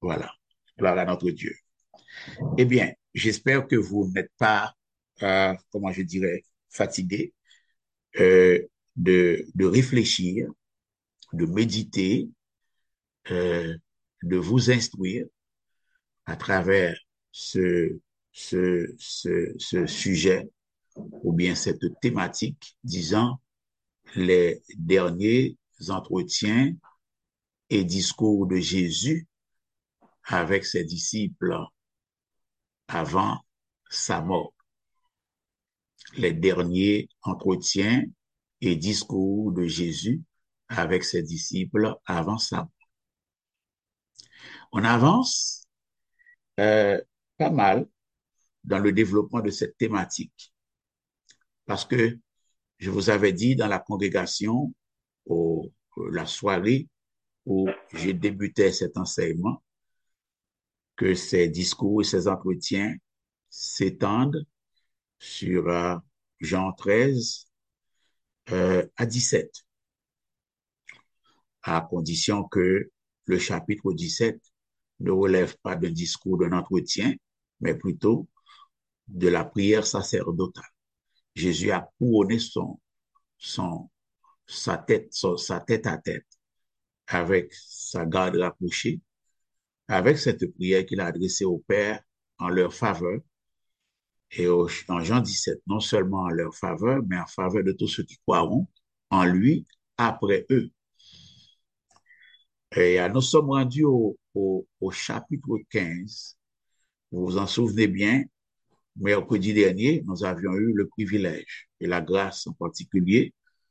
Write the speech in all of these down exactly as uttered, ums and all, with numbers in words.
Voilà. Gloire à notre Dieu. Eh bien, j'espère que vous n'êtes pas, euh, comment je dirais, fatigué euh, de, de réfléchir, de méditer, euh, de vous instruire à travers ce, ce, ce, ce sujet ou bien cette thématique, disant les derniers entretiens et discours de Jésus avec ses disciples avant sa mort. Les derniers entretiens et discours de Jésus avec ses disciples avant sa mort. On avance euh, pas mal dans le développement de cette thématique parce que je vous avais dit dans la congrégation, au, la soirée où j'ai débuté cet enseignement, que ces discours et ces entretiens s'étendent sur euh, Jean treize euh, à dix-sept, à condition que le chapitre dix-sept ne relève pas d'un discours, d'un entretien, mais plutôt de la prière sacerdotale. Jésus a couronné son, son, sa tête, son, sa tête à tête avec sa garde rapprochée, avec cette prière qu'il a adressée au Père en leur faveur, et au, en Jean dix-sept, non seulement en leur faveur, mais en faveur de tous ceux qui croiront en lui après eux. Et nous sommes rendus au, au, au chapitre quinze. Vous vous en souvenez bien, mercredi dernier, nous avions eu le privilège et la grâce en particulier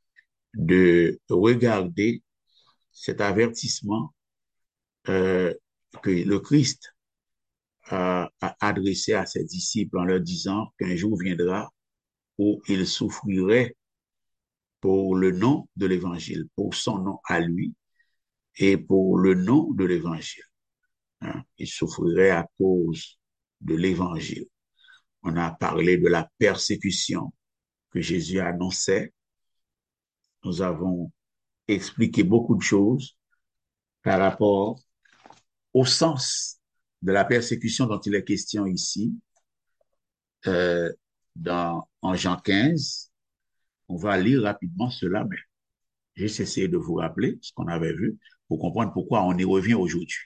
de regarder cet avertissement euh, que le Christ a, a adressé à ses disciples en leur disant qu'un jour viendra où il souffrirait pour le nom de l'Évangile, pour son nom à lui et pour le nom de l'Évangile. Hein. Il souffrirait à cause de l'Évangile. On a parlé de la persécution que Jésus annonçait. Nous avons expliqué beaucoup de choses par rapport au sens de la persécution dont il est question ici, euh, dans, en Jean quinze. On va lire rapidement cela, mais j'ai essayé de vous rappeler ce qu'on avait vu pour comprendre pourquoi on y revient aujourd'hui.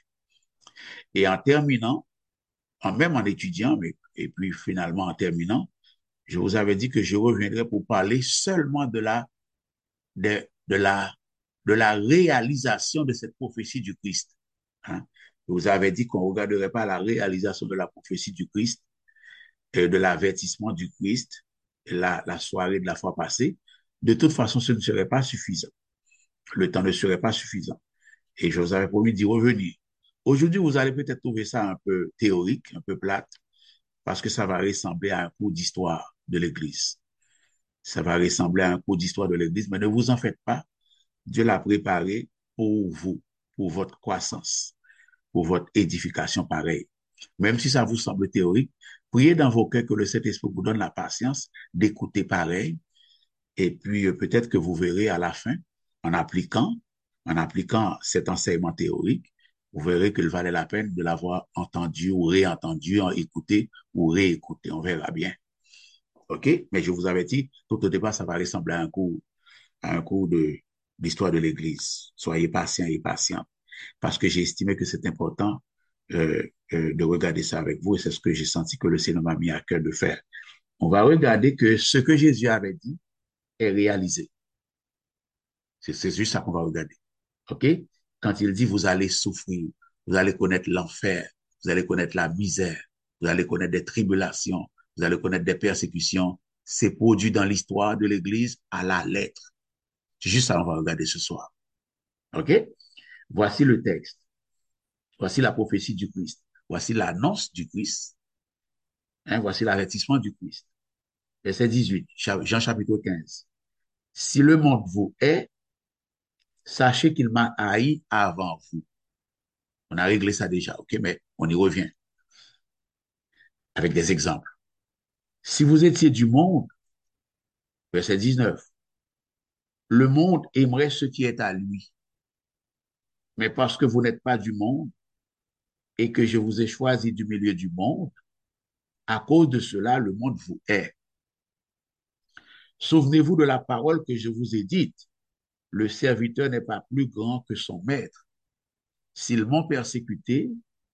Et en terminant, en, même en étudiant, mais, et puis finalement en terminant, je vous avais dit que je reviendrai pour parler seulement de la, de, de la, de la réalisation de cette prophétie du Christ. Hein? Je vous avais dit qu'on ne regarderait pas la réalisation de la prophétie du Christ, euh, de l'avertissement du Christ, la, la soirée de la fois passée. De toute façon, ce ne serait pas suffisant. Le temps ne serait pas suffisant. Et je vous avais promis d'y revenir. Aujourd'hui, vous allez peut-être trouver ça un peu théorique, un peu plate, parce que ça va ressembler à un cours d'histoire de l'Église. Ça va ressembler à un cours d'histoire de l'Église, mais ne vous en faites pas. Dieu l'a préparé pour vous, pour votre croissance, pour votre édification pareille. Même si ça vous semble théorique, priez dans vos cœurs que le Saint-Esprit vous donne la patience d'écouter pareil. Et puis, euh, peut-être que vous verrez à la fin, en appliquant, en appliquant cet enseignement théorique, vous verrez qu'il valait la peine de l'avoir entendu ou réentendu, écouté ou réécouté. On verra bien. OK? Mais je vous avais dit, tout au départ, ça va ressembler à un cours, à un cours de, d'histoire de l'Église. Soyez patients et patients. Parce que j'ai estimé que c'est important euh, euh, de regarder ça avec vous et c'est ce que j'ai senti que le Seigneur m'a mis à cœur de faire. On va regarder que ce que Jésus avait dit est réalisé. C'est, c'est juste ça qu'on va regarder. OK? Quand il dit, vous allez souffrir, vous allez connaître l'enfer, vous allez connaître la misère, vous allez connaître des tribulations, vous allez connaître des persécutions, c'est produit dans l'histoire de l'Église à la lettre. C'est juste ça qu'on va regarder ce soir. OK? Voici le texte. Voici la prophétie du Christ. Voici l'annonce du Christ. Hein, voici l'avertissement du Christ. Verset dix-huit, Jean chapitre quinze. Si le monde vous hait, sachez qu'il m'a haï avant vous. On a réglé ça déjà, OK, mais on y revient avec des exemples. Si vous étiez du monde, verset dix-neuf, le monde aimerait ce qui est à lui. Mais parce que vous n'êtes pas du monde, et que je vous ai choisi du milieu du monde, à cause de cela, le monde vous hait. Souvenez-vous de la parole que je vous ai dite. Le serviteur n'est pas plus grand que son maître. S'ils m'ont persécuté,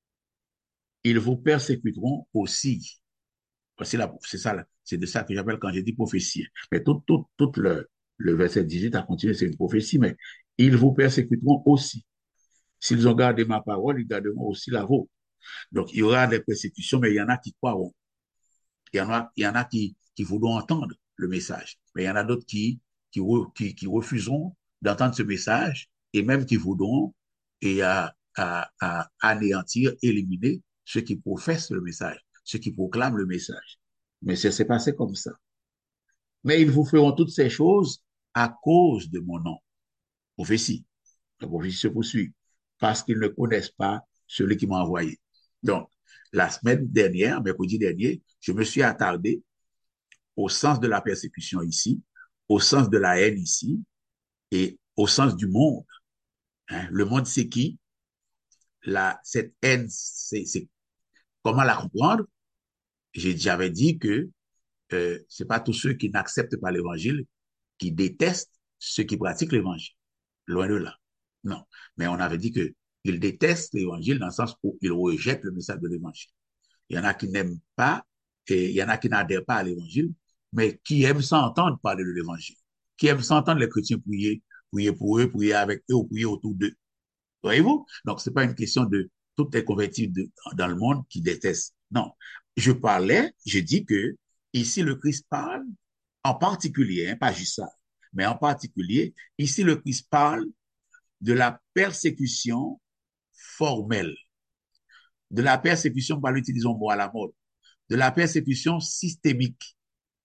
ils vous persécuteront aussi. C'est ça, c'est de ça que j'appelle quand j'ai dit prophétie. Mais tout, tout, tout le, le verset dix-huit a continué, c'est une prophétie, mais ils vous persécuteront aussi. S'ils ont gardé ma parole, ils garderont aussi la vôtre. Donc, il y aura des persécutions, mais il y en a qui croiront. Il y en a, il y en a qui, qui voudront entendre le message. Mais il y en a d'autres qui, qui, qui, qui refuseront d'entendre ce message et même qui voudront et à, à, à anéantir, éliminer ceux qui professent le message, ceux qui proclament le message. Mais ça s'est passé comme ça. Mais ils vous feront toutes ces choses à cause de mon nom. Prophétie. La prophétie se poursuit parce qu'ils ne connaissent pas celui qui m'a envoyé. Donc, la semaine dernière, mercredi dernier, je me suis attardé au sens de la persécution ici, au sens de la haine ici et au sens du monde. Hein? Le monde, c'est qui? La, cette haine, c'est comment la comprendre? J'avais dit que euh, c'est pas tous ceux qui n'acceptent pas l'évangile qui détestent ceux qui pratiquent l'évangile. Loin de là. Non. Mais on avait dit que ils détestent l'évangile dans le sens où ils rejettent le message de l'évangile. Il y en a qui n'aiment pas et il y en a qui n'adhèrent pas à l'évangile, mais qui aiment s'entendre parler de l'évangile, qui aiment s'entendre les chrétiens prier, prier pour eux, prier avec eux ou prier autour d'eux. Voyez-vous? Donc, c'est pas une question de toutes les convertis de, dans le monde qui détestent. Non. Je parlais, je dis que ici, le Christ parle en particulier, hein, pas juste ça, mais en particulier, ici, le Christ parle de la persécution formelle, de la persécution, par l'utilisation mot à la mode, de la persécution systémique.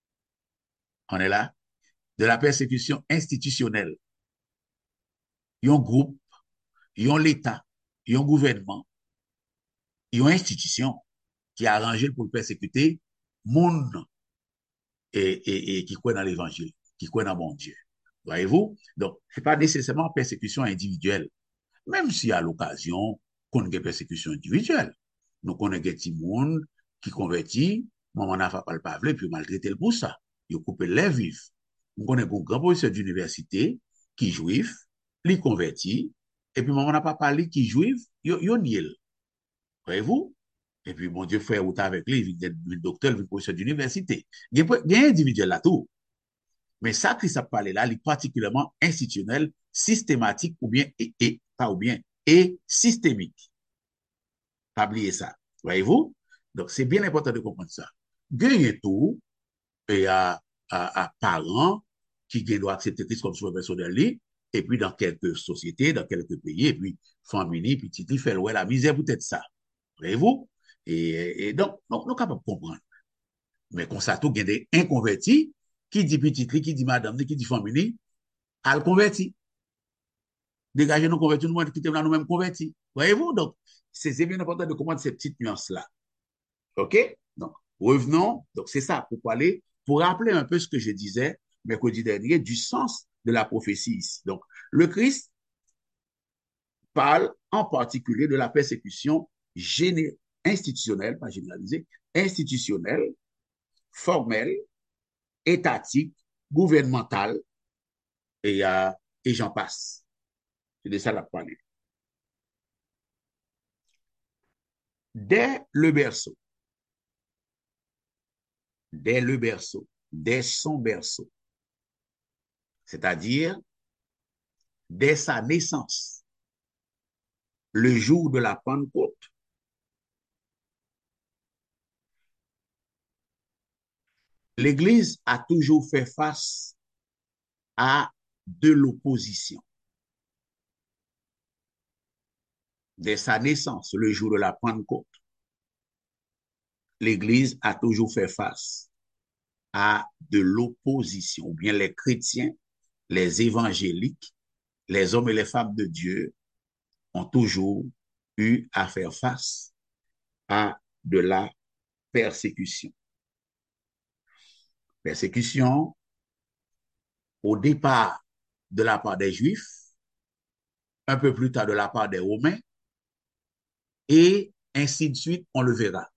On est là? De la persécution institutionnelle. Il y a un groupe, il y a l'État, il y a un gouvernement, il y a une institution qui a arrangé pour le persécuter, monde et, et, et qui croit dans l'évangile, qui croit dans mon Dieu. Voyez-vous? Donc, ce n'est pas nécessairement persécution individuelle, même si à l'occasion, qu'on a des persécutions individuelles. Nous connaissons des petits monde qui convertit, maman n'a pas le pavle, puis maltraité le pour ça. Il a coupé les vifs. Nous connaissons un grand professeur d'université qui est juif, lui converti, et puis maman n'a pas parlé qui est juif, il y a niel. Voyez-vous? Et puis, mon Dieu, frère, ou avec lui, il est docteur, il est professeur d'université. Il y a un individuel là tout. Mais ça, qui ça parle là, il est particulièrement institutionnel, systématique, ou bien, et, et pas ou bien, et systémique. Pas oublier ça. Voyez-vous? Donc, c'est bien important de comprendre ça. Gagnez tout, et à, à, à parents qui doivent accepter Christ comme sauveur personnel, et puis dans quelques sociétés, dans quelques pays, et puis famille, puis petit, fait ouais, la misère peut-être ça. Voyez-vous? Et, et donc, nous sommes capables de comprendre. Mais quand ça tout, il y a des inconvertis qui dit petit, qui dit madame, qui dit famille, à le converti. Dégager nos convertis, nous quitter là nous-mêmes convertis. Voyez-vous? Donc, c'est bien important de comprendre ces petites nuances-là. OK? Donc, revenons. Donc, c'est ça, pour parler, pour rappeler un peu ce que je disais mercredi dernier du sens de la prophétie ici. Donc, le Christ parle en particulier de la persécution géné institutionnelle, pas généralisée, institutionnelle, formelle, étatique, gouvernementale, et, euh, et j'en passe. C'est de ça la parler. Dès le berceau, dès le berceau, dès son berceau, c'est-à-dire dès sa naissance, le jour de la Pentecôte, l'Église a toujours fait face à de l'opposition. Dès sa naissance, le jour de la Pentecôte, l'Église a toujours fait face à de l'opposition, ou bien les chrétiens, les évangéliques, les hommes et les femmes de Dieu ont toujours eu à faire face à de la persécution. Persécution au départ de la part des Juifs, un peu plus tard de la part des Romains, et ainsi de suite, on le verra.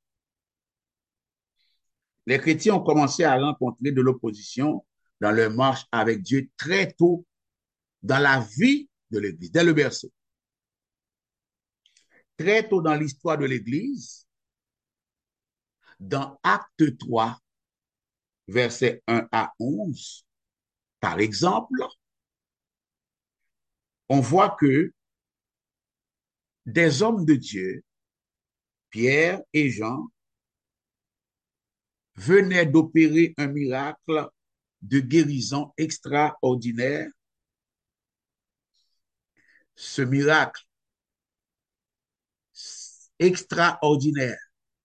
Les chrétiens ont commencé à rencontrer de l'opposition dans leur marche avec Dieu très tôt dans la vie de l'Église, dès le berceau. Très tôt dans l'histoire de l'Église, dans Acte trois, versets un à onze, par exemple, on voit que des hommes de Dieu, Pierre et Jean, venaient d'opérer un miracle de guérison extraordinaire. Ce miracle extraordinaire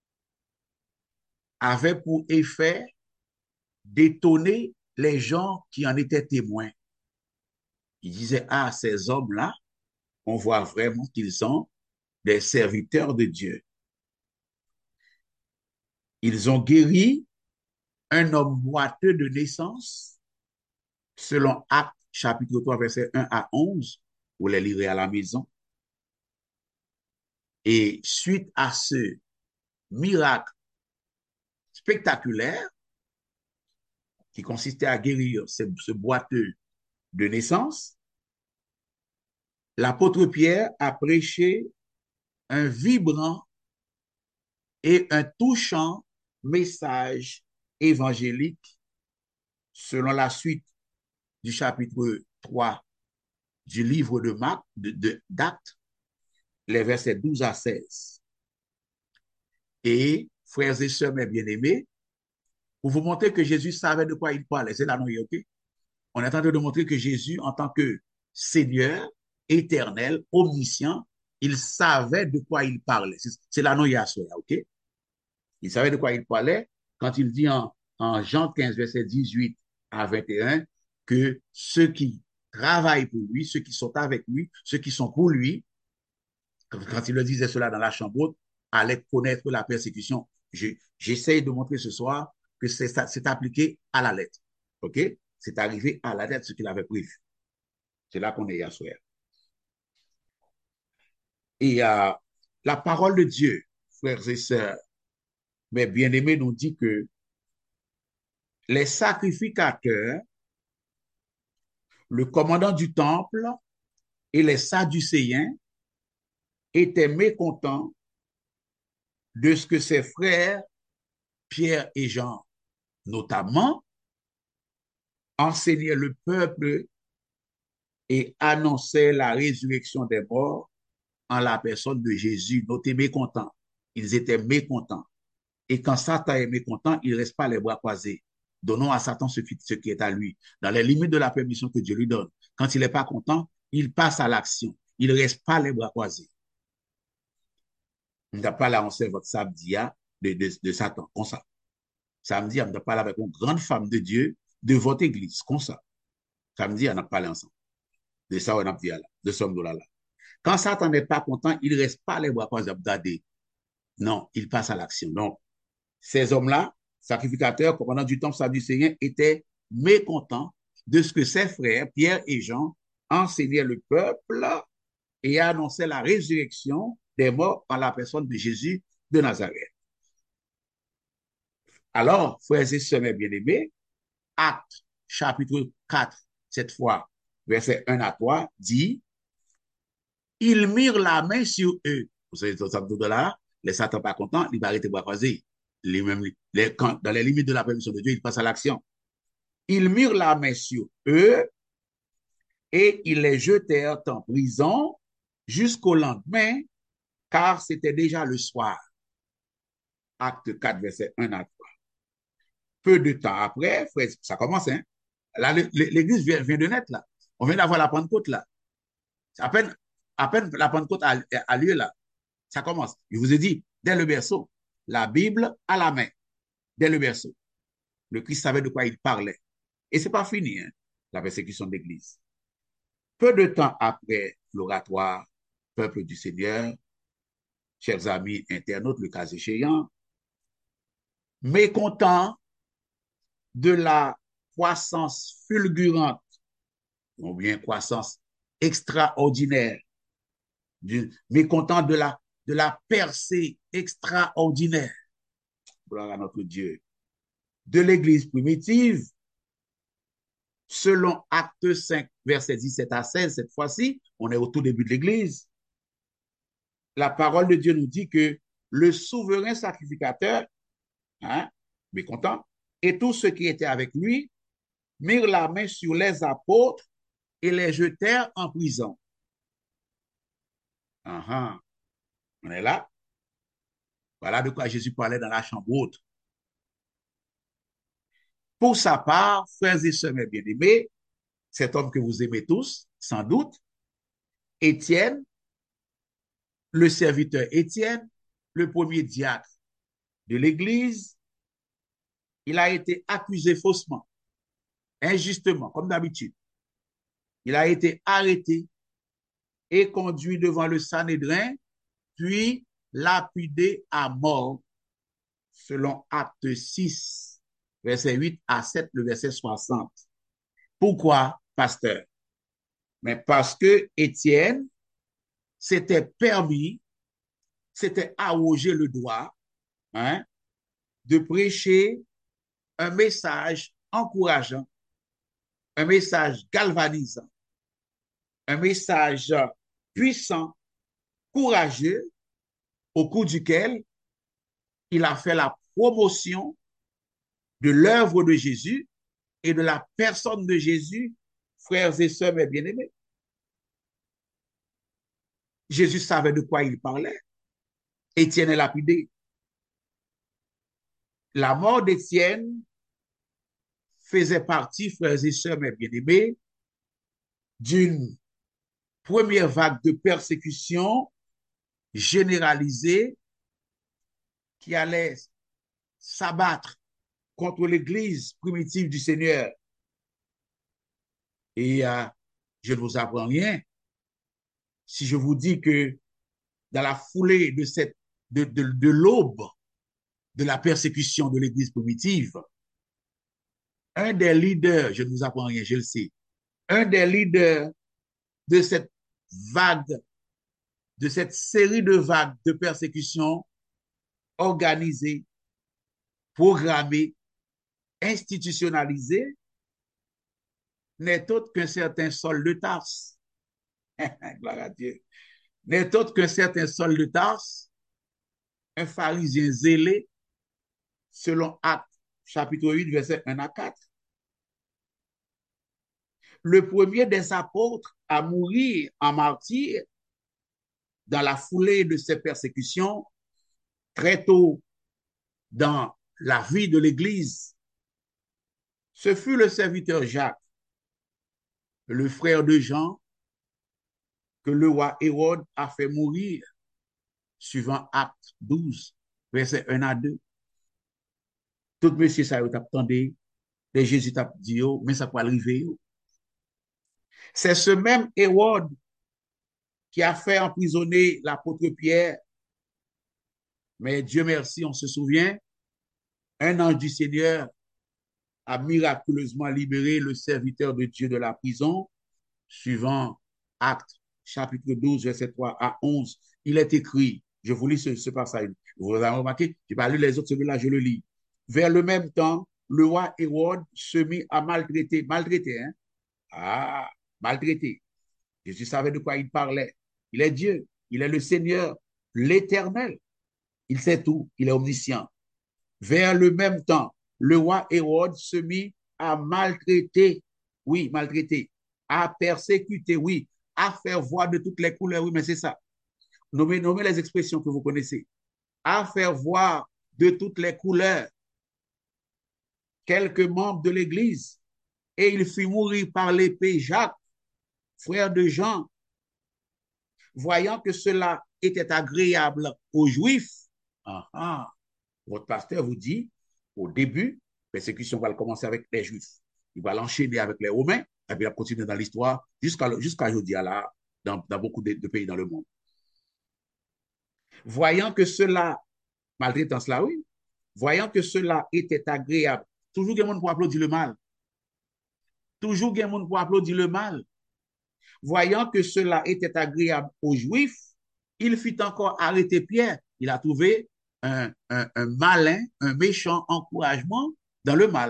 avait pour effet d'étonner les gens qui en étaient témoins. Ils disaient, ah, ces hommes-là, on voit vraiment qu'ils sont des serviteurs de Dieu. Ils ont guéri un homme boiteux de naissance, selon Actes chapitre trois, verset un à onze, vous les lirez à la maison. Et suite à ce miracle spectaculaire, qui consistait à guérir ce, ce boiteux de naissance, l'apôtre Pierre a prêché un vibrant et un touchant message évangélique selon la suite du chapitre trois du livre de Marc, de, de, d'Actes, les versets douze à seize. Et, frères et sœurs, mes bien-aimés, pour vous montrer que Jésus savait de quoi il parlait, c'est là, non, ok? On est en train de montrer que Jésus, en tant que Seigneur, éternel, omniscient, il savait de quoi il parlait. C'est là, non, il y a ça, ok? Il savait de quoi il parlait quand il dit en, en Jean quinze, verset dix-huit à vingt et un, que ceux qui travaillent pour lui, ceux qui sont avec lui, ceux qui sont pour lui, quand il le disait cela dans la chambre haute, allaient connaître la persécution. Je, j'essaie de montrer ce soir que c'est, c'est appliqué à la lettre. OK? C'est arrivé à la lettre ce qu'il avait prévu. C'est là qu'on est hier soir. Et euh, la parole de Dieu, frères et sœurs, mes bien-aimés, nous dit que les sacrificateurs, le commandant du temple et les Sadducéens étaient mécontents de ce que ses frères, Pierre et Jean, notamment, enseignaient le peuple et annonçaient la résurrection des morts en la personne de Jésus. Notez mécontents. Ils étaient mécontents. Et quand Satan est mécontent, il ne reste pas les bras croisés. Donnons à Satan ce qui, ce qui est à lui, dans les limites de la permission que Dieu lui donne. Quand il n'est pas content, il passe à l'action. Il ne reste pas les bras croisés. On n'a pas là, on sait votre samedi de, de, de Satan, comme ça. Samedi, on a parlé avec une grande femme de Dieu de votre église, comme ça. Samedi, on a parlé ensemble. De ça, on a dit là, de ce là là. Quand Satan n'est pas content, il ne reste pas les bras croisés à regarder. Non, il passe à l'action. Donc, ces hommes-là, sacrificateurs, commandants du temple sadducéen, étaient mécontents de ce que ses frères, Pierre et Jean, enseignaient le peuple et annonçaient la résurrection des morts en la personne de Jésus de Nazareth. Alors, frères et sœurs bien-aimés, Actes, chapitre quatre, cette fois, verset un à trois, dit, ils mirent la main sur eux. Vous savez, ça de là, les Satan pas contents, ils vont arrêter de bras croisés. Les mêmes, les, quand, dans les limites de la permission de Dieu, ils passent à l'action. Ils mirent la main sur eux et ils les jetèrent en prison jusqu'au lendemain, car c'était déjà le soir. Acte quatre, verset un à trois. Peu de temps après, frère, ça commence, hein? Là, l'église vient, vient de naître, là. On vient d'avoir la Pentecôte, là. À peine, à peine la Pentecôte a, a lieu, là. Ça commence. Je vous ai dit, dès le berceau, la Bible à la main, dès le berceau. Le Christ savait de quoi il parlait. Et c'est pas fini, hein, la persécution de l'Église. Peu de temps après l'oratoire, peuple du Seigneur, chers amis internautes, le cas échéant, mécontents de la croissance fulgurante, ou bien croissance extraordinaire, du, mécontents de la, de la percée extraordinaire, gloire à notre Dieu, de l'Église primitive, selon Acte cinq, versets dix-sept à seize, cette fois-ci, on est au tout début de l'Église, la parole de Dieu nous dit que le souverain sacrificateur, hein, mécontent, et tous ceux qui étaient avec lui, mirent la main sur les apôtres et les jetèrent en prison. Uh-huh. On est là. Voilà de quoi Jésus parlait dans la chambre haute. Pour sa part, frères et sœurs bien-aimés, cet homme que vous aimez tous, sans doute, Étienne, le serviteur Étienne, le premier diacre de l'Église, il a été accusé faussement, injustement, comme d'habitude. Il a été arrêté et conduit devant le Sanhédrin, puis lapidé à mort, selon Acte six, verset huit à sept, le verset soixante. Pourquoi, pasteur? Mais parce que Étienne s'était permis, s'était arrogé le droit, hein, de prêcher un message encourageant, un message galvanisant, un message puissant, courageux, au cours duquel il a fait la promotion de l'œuvre de Jésus et de la personne de Jésus, frères et sœurs bien-aimés. Jésus savait de quoi il parlait. Étienne est lapidé. La mort d'Étienne faisait partie, frères et sœurs bien-aimés, d'une première vague de persécution généralisée qui allait s'abattre contre l'Église primitive du Seigneur. Et euh, je ne vous apprends rien si je vous dis que dans la foulée de, cette, de, de, de l'aube de la persécution de l'Église primitive, un des leaders, je ne vous apprends rien, je le sais, un des leaders de cette vague, de cette série de vagues de persécution organisée, programmée, institutionnalisée, n'est autre qu'un certain Saul de Tarse. Gloire à Dieu. N'est autre qu'un certain Saul de Tarse, un pharisien zélé, selon Actes, chapitre huit, versets un à quatre. Le premier des apôtres à mourir en martyr dans la foulée de ces persécutions, très tôt dans la vie de l'Église, ce fut le serviteur Jacques, le frère de Jean, que le roi Hérode a fait mourir, suivant Acte douze, versets un à deux. Tout monsieur ça vous attendez, les Jésus t'a dit, mais ça peut arriver. C'est ce même Hérode qui a fait emprisonner l'apôtre Pierre. Mais Dieu merci, on se souvient, un ange du Seigneur a miraculeusement libéré le serviteur de Dieu de la prison, suivant Actes, chapitre douze, verset trois à onze. Il est écrit, je vous lis ce, ce passage, vous avez remarqué, je n'ai pas lu les autres, celui-là, je le lis. Vers le même temps, le roi Hérode se mit à maltraiter, maltraiter, hein? Ah, maltraiter. Jésus savait de quoi il parlait. Il est Dieu, il est le Seigneur, l'Éternel. Il sait tout, il est omniscient. Vers le même temps, le roi Hérode se mit à maltraiter, oui, maltraiter, à persécuter, oui, à faire voir de toutes les couleurs, oui, mais c'est ça. Nommez, nommez les expressions que vous connaissez. À faire voir de toutes les couleurs quelques membres de l'Église. Et il fit mourir par l'épée Jacques, frère de Jean. Voyant que cela était agréable aux Juifs, ah, ah, votre pasteur vous dit, au début, la persécution va commencer avec les Juifs. Il va l'enchaîner avec les Romains, et puis il va continuer dans l'histoire jusqu'à jusqu'à aujourd'hui, là, dans, dans beaucoup de, de pays dans le monde. Voyant que cela, malgré tant cela, oui, voyant que cela était agréable, toujours il y a monde pour applaudir le mal. Toujours il y a monde pour applaudir le mal. Voyant que cela était agréable aux Juifs, Il fit encore arrêter Pierre. Il a trouvé un, un, un malin, un méchant encouragement dans le mal.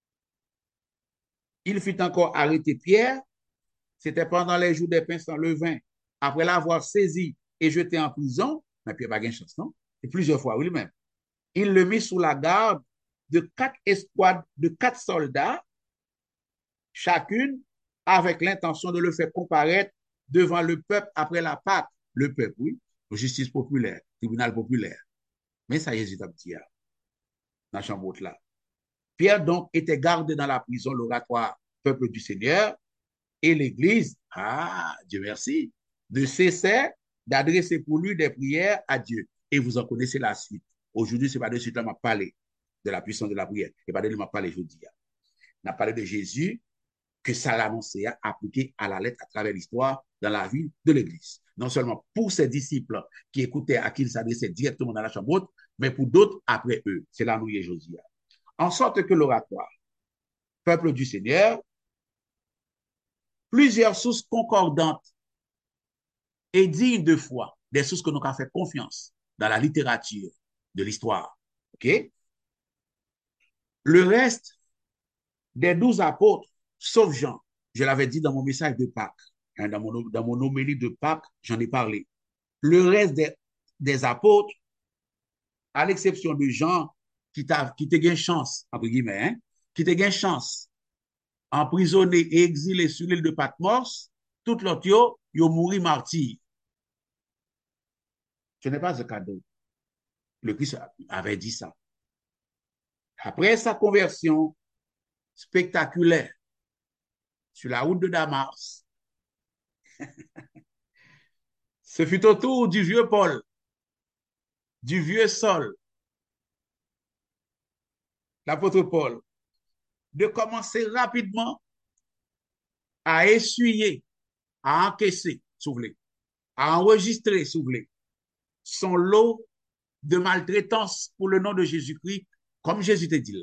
Il fit encore arrêter Pierre. C'était pendant les jours des pains sans levain. Après l'avoir saisi et jeté en prison, mais Pierre n'a pas de chance, non? Et plusieurs fois, oui, même. Il le mit sous la garde de quatre escouades, de quatre soldats, chacune avec l'intention de le faire comparaître devant le peuple après la Pâque. Le peuple, oui, justice populaire, tribunal populaire. Mais ça, Jésus t'a dit, dans la chambre là. Pierre donc était gardé dans la prison, l'oratoire peuple du Seigneur, et l'Église, ah, Dieu merci, ne cessait d'adresser pour lui des prières à Dieu. Et vous en connaissez la suite. Aujourd'hui, ce n'est pas de suite là m'a parlé de la puissance de la prière. Et pas de lui m'a parlé aujourd'hui. On a parlé de Jésus que ça l'annonçait, appliqué à la lettre à travers l'histoire dans la vie de l'Église. Non seulement pour ses disciples qui écoutaient, à qui il s'adressait directement dans la chambre haute, mais pour d'autres après eux. C'est là où il est Josia. En sorte que l'oratoire, peuple du Seigneur, plusieurs sources concordantes et dignes de foi, des sources que nous avons fait confiance dans la littérature de l'histoire. OK? Le reste des douze apôtres, sauf Jean, je l'avais dit dans mon message de Pâques, hein, dans, mon, dans mon homélie de Pâques, j'en ai parlé. Le reste des, des apôtres, à l'exception de Jean, qui t'a qui gagné chance, entre guillemets, hein, qui t'a gagné chance, emprisonné et exilé sur l'île de Patmos, tout l'autre, yo, yo mouri martyr. Ce n'est pas un cadeau. Le Christ avait dit ça. Après sa conversion spectaculaire sur la route de Damas, ce fut au tour du vieux Paul, du vieux Saul, l'apôtre Paul, de commencer rapidement à essuyer, à encaisser, si vous voulez, à enregistrer, si vous voulez, son lot de maltraitance pour le nom de Jésus-Christ, comme Jésus te dit là.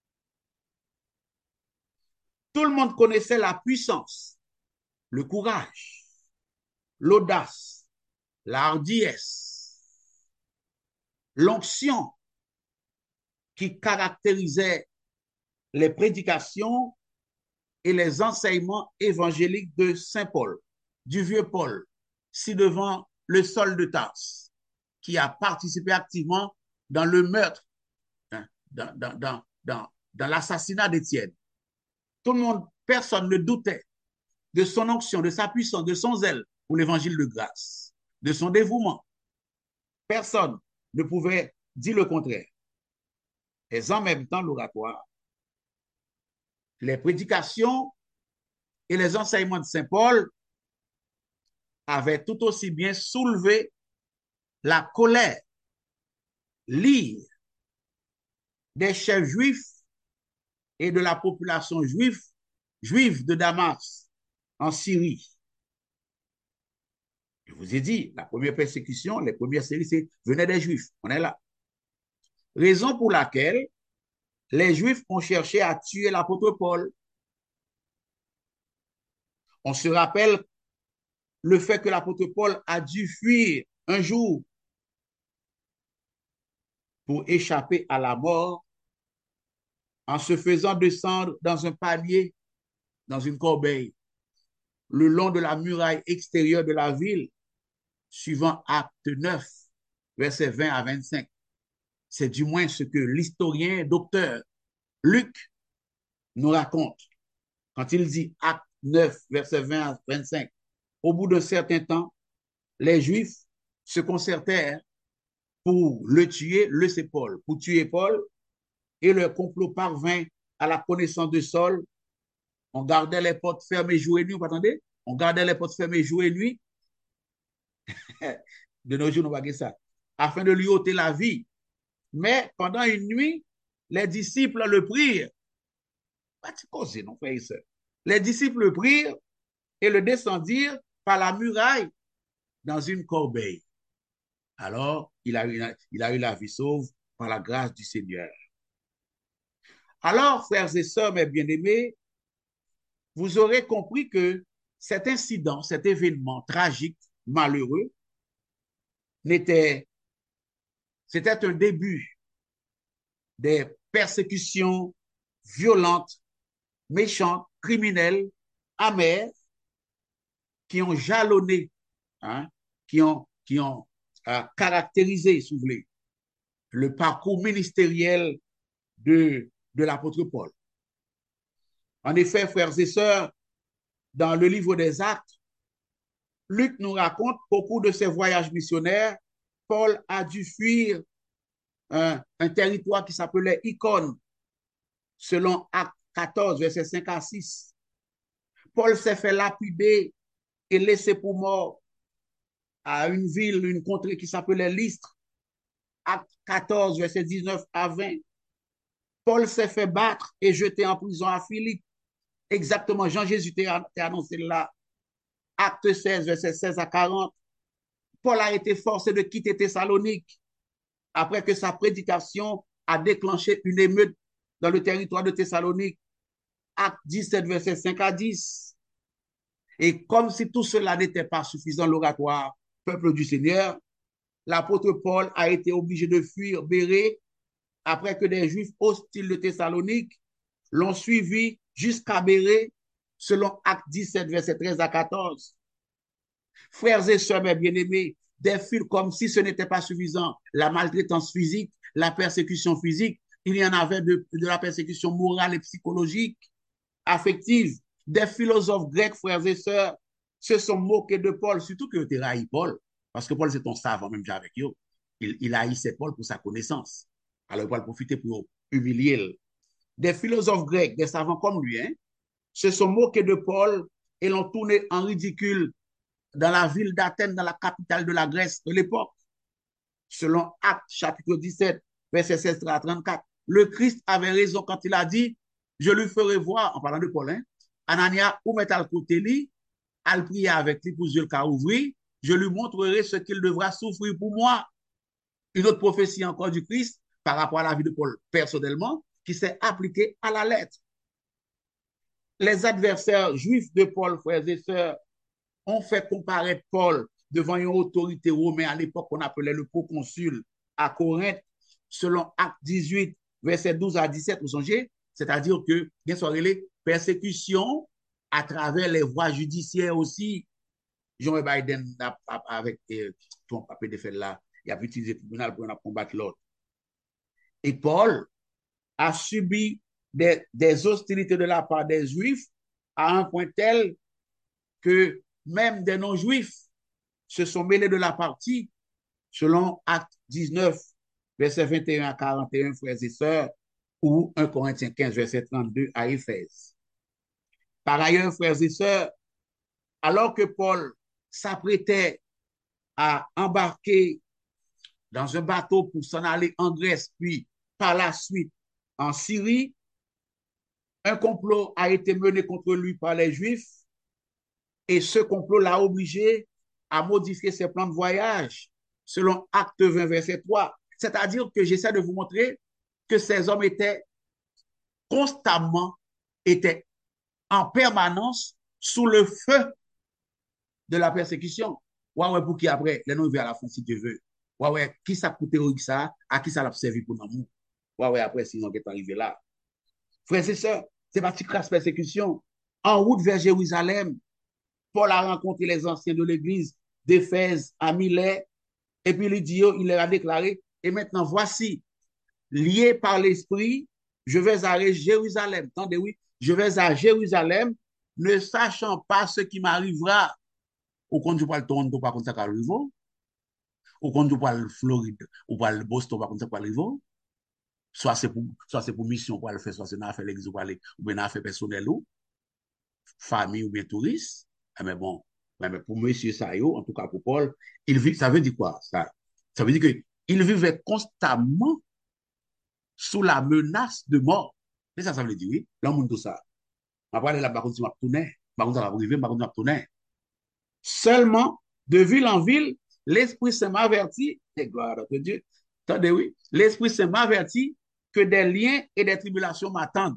Tout le monde connaissait la puissance, le courage, l'audace, la hardiesse, l'onction qui caractérisait les prédications et les enseignements évangéliques de Saint Paul, du vieux Paul, ci devant le Saul de Tarse, qui a participé activement dans le meurtre, hein, dans, dans, dans, dans, dans l'assassinat d'Étienne. Tout le monde, personne ne doutait de son onction, de sa puissance, de son zèle pour l'évangile de grâce, de son dévouement. Personne ne pouvait dire le contraire. Et en même temps, l'oratoire, les prédications et les enseignements de Saint Paul avaient tout aussi bien soulevé la colère, l'ire des chefs juifs et de la population juive, juive de Damas en Syrie. Je vous ai dit, la première persécution, les premières séries, c'est venait des Juifs. On est là. Raison pour laquelle les Juifs ont cherché à tuer l'apôtre Paul. On se rappelle le fait que l'apôtre Paul a dû fuir un jour pour échapper à la mort en se faisant descendre dans un palier, dans une corbeille, le long de la muraille extérieure de la ville, suivant Acte neuf, versets vingt à vingt-cinq. C'est du moins ce que l'historien docteur Luc nous raconte. Quand il dit Acte neuf, versets vingt à vingt-cinq, au bout d'un certain temps, les Juifs se concertèrent pour le tuer, le c'est Paul, pour tuer Paul, et le complot parvint à la connaissance de Saul. On gardait les portes fermées jour et nuit, vous attendez? On gardait les portes fermées jour et nuit. De nos jours, nous ne pas ça. Afin de lui ôter la vie. Mais pendant une nuit, les disciples le prirent. Pas de cause, non, frère et sœur. Les disciples le prirent et le descendirent par la muraille dans une corbeille. Alors, il a, eu, il a eu la vie sauve par la grâce du Seigneur. Alors, frères et sœurs, mes bien-aimés, vous aurez compris que cet incident, cet événement tragique, malheureux, n'était, c'était un début des persécutions violentes, méchantes, criminelles, amères, qui ont jalonné, hein, qui ont, qui ont euh, caractérisé, si vous voulez, le parcours ministériel de, de l'apôtre Paul. En effet, frères et sœurs, dans le livre des Actes, Luc nous raconte qu'au cours de ses voyages missionnaires, Paul a dû fuir un, un territoire qui s'appelait Icône, selon Acte quatorze, versets cinq à six. Paul s'est fait lapider et laisser pour mort à une ville, une contrée qui s'appelait Lystre. Acte quatorze, versets dix-neuf à vingt. Paul s'est fait battre et jeté en prison à Philippe. Exactement, Jean-Jésus t'a annoncé là. Acte seize, versets seize à quarante. Paul a été forcé de quitter Thessalonique après que sa prédication a déclenché une émeute dans le territoire de Thessalonique. Acte dix-sept, versets cinq à dix. Et comme si tout cela n'était pas suffisant, l'oratoire, peuple du Seigneur, l'apôtre Paul a été obligé de fuir Bérée après que des Juifs hostiles de Thessalonique l'ont suivi jusqu'à Bérée, selon Acte dix-sept, versets treize à quatorze. Frères et sœurs, mes bien-aimés, des fils comme si ce n'était pas suffisant, la maltraitance physique, la persécution physique, il y en avait de, de la persécution morale et psychologique, affective. Des philosophes grecs, frères et sœurs, se sont moqués de Paul, surtout que tu haïs Paul, parce que Paul, c'est ton savant, même avec eux. Il, il haïssait Paul pour sa connaissance. Alors, Paul profitait pour humilier. Des philosophes grecs, des savants comme lui, hein, se sont moqués de Paul et l'ont tourné en ridicule dans la ville d'Athènes, dans la capitale de la Grèce de l'époque. Selon Actes chapitre dix-sept, verset seize à trente-quatre, le Christ avait raison quand il a dit, je lui ferai voir, en parlant de Paul, hein, Anania, où met al côté lui, al prier avec lui pour Dieu le cas ouvri, je lui montrerai ce qu'il devra souffrir pour moi. Une autre prophétie encore du Christ par rapport à la vie de Paul personnellement, qui s'est appliquée à la lettre. Les adversaires juifs de Paul, frères et sœurs, ont fait comparaître Paul devant une autorité romaine à l'époque qu'on appelait le proconsul à Corinthe, selon Acte dix-huit, verset douze à dix-sept, vous songez? C'est-à-dire que, bien sûr, les persécutions à travers les voies judiciaires aussi. Jean Biden, avec euh, ton papier de fait là, il a utilisé le tribunal pour combattre l'autre. Et Paul a subi des, des hostilités de la part des Juifs à un point tel que même des non-juifs se sont mêlés de la partie, selon Acte dix-neuf, verset vingt et un à quarante et un, frères et sœurs, ou un Corinthiens quinze, verset trente-deux à Éphèse. Par ailleurs, frères et sœurs, alors que Paul s'apprêtait à embarquer dans un bateau pour s'en aller en Grèce, puis par la suite en Syrie, un complot a été mené contre lui par les Juifs et ce complot l'a obligé à modifier ses plans de voyage selon Acte vingt, verset trois. C'est-à-dire que j'essaie de vous montrer que ces hommes étaient constamment, étaient en permanence sous le feu de la persécution. Ouais, ouais, pour qui après, les noms à la fin, si Dieu veut. Ouais, ouais, qui ça coûte ça, à qui ça l'a servi pour l'amour. Ouais, ouais, après, sinon, qui est arrivé là. Frères et sœurs, c'est parti crasse persécution. En route vers Jérusalem, Paul a rencontré les anciens de l'église d'Éphèse à Milet, et puis il dit, il leur a déclaré, et maintenant voici, lié par l'esprit, je vais à Jérusalem. Attendez, oui, je vais à Jérusalem, ne sachant pas ce qui m'arrivera. Au compte du poil Toronto, par contre, ça va arriver. Au compte du poil Floride, ou poil Boston, par contre, ça va arriver. Soit c'est pour, soit c'est pour mission pour le faire, soit c'est une affaire l'église ou bien une affaire personnelle ou famille ou bien touriste. Mais bon, mais pour monsieur Sayo, en tout cas pour Paul, il vit, ça veut dire quoi? Ça, ça veut dire qu'il vivait constamment sous la menace de mort. C'est ça, ça veut dire, oui. Là, on tout ça. Après, là, par contre, tu m'as tourné. Par contre, ça va arriver, par contre, tu m'as tourné. Seulement, de ville en ville, l'Esprit Saint m'avertit, et gloire à Dieu, attendez, oui, l'Esprit Saint m'avertit que des liens et des tribulations m'attendent.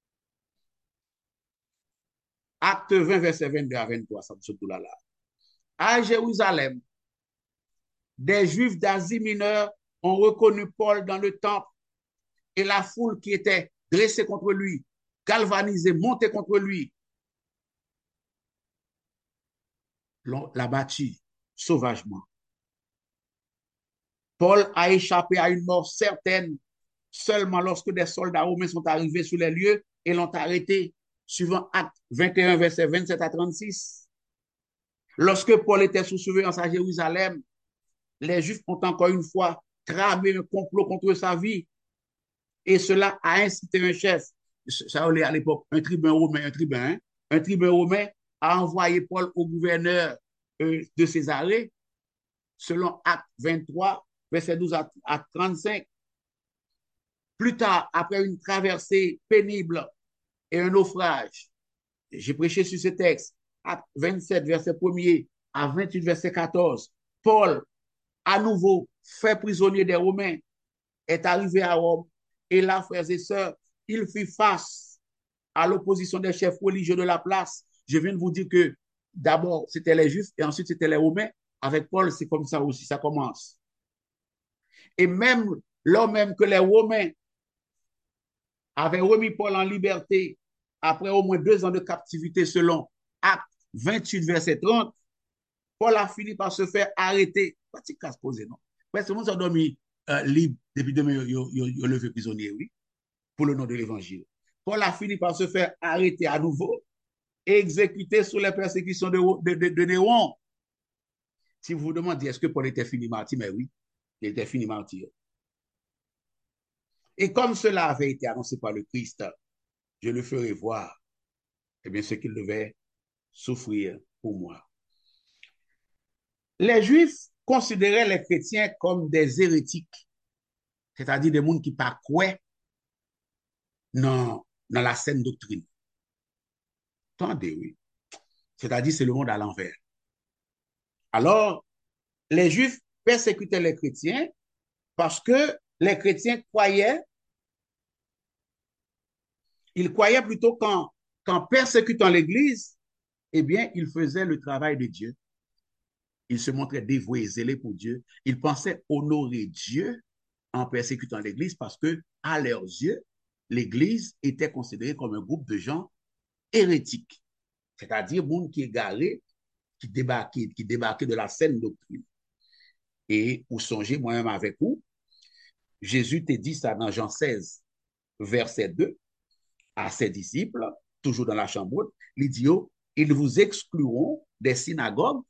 Acte vingt, verset vingt-deux à vingt-trois, ça me saute là, là. À Jérusalem, des Juifs d'Asie mineure ont reconnu Paul dans le temple et la foule qui était dressée contre lui, galvanisée, montée contre lui, l'a battu sauvagement. Paul a échappé à une mort certaine seulement lorsque des soldats romains sont arrivés sur les lieux et l'ont arrêté, suivant Acte vingt et un, versets vingt-sept à trente-six. Lorsque Paul était sous surveillance à Jérusalem, les Juifs ont encore une fois tramé un complot contre sa vie et cela a incité un chef, ça allait à l'époque un tribun romain, un tribun, hein, un tribun romain a envoyé Paul au gouverneur euh, de Césarée, selon Acte vingt-trois, verset douze à, à trente-cinq. Plus tard, après une traversée pénible et un naufrage, j'ai prêché sur ce texte, Acte vingt-sept, verset premier à vingt-huit, verset quatorze, Paul, à nouveau fait prisonnier des Romains, est arrivé à Rome et là, frères et sœurs, il fit face à l'opposition des chefs religieux de la place. Je viens de vous dire que d'abord, c'était les Juifs et ensuite, c'était les Romains. Avec Paul, c'est comme ça aussi, ça commence. Et même, lors même que les Romains avaient remis Paul en liberté après au moins deux ans de captivité selon Acte vingt-huit, verset trente, Paul a fini par se faire arrêter. Pas de casse posé, non? Parce que nous avons dormi euh, libre depuis demain, il a levé prisonnier, oui, pour le nom de l'évangile. Paul a fini par se faire arrêter à nouveau et exécuter sous les persécutions de, de, de, de Néron. Si vous vous demandez, est-ce que Paul était fini martyr? Mais oui, il était fini martyr. Et comme cela avait été annoncé par le Christ, je le ferai voir, eh bien, ce qu'il devait souffrir pour moi. Les Juifs considéraient les chrétiens comme des hérétiques, c'est-à-dire des gens qui pas croient dans, dans la saine doctrine. Attendez, oui. C'est-à-dire c'est le monde à l'envers. Alors, les Juifs persécutaient les chrétiens parce que les chrétiens croyaient, ils croyaient plutôt qu'en, qu'en persécutant l'Église, eh bien, ils faisaient le travail de Dieu. Ils se montraient dévoués et zélés pour Dieu. Ils pensaient honorer Dieu en persécutant l'Église parce que, à leurs yeux, l'Église était considérée comme un groupe de gens hérétiques, c'est-à-dire monde qui égaré, qui débarquait, qui débarquait de la saine doctrine. Et vous songez, moi-même avec vous, Jésus t'a dit ça dans Jean seize, verset deux, à ses disciples, toujours dans la chambre, il dit, oh, ils vous excluront des synagogues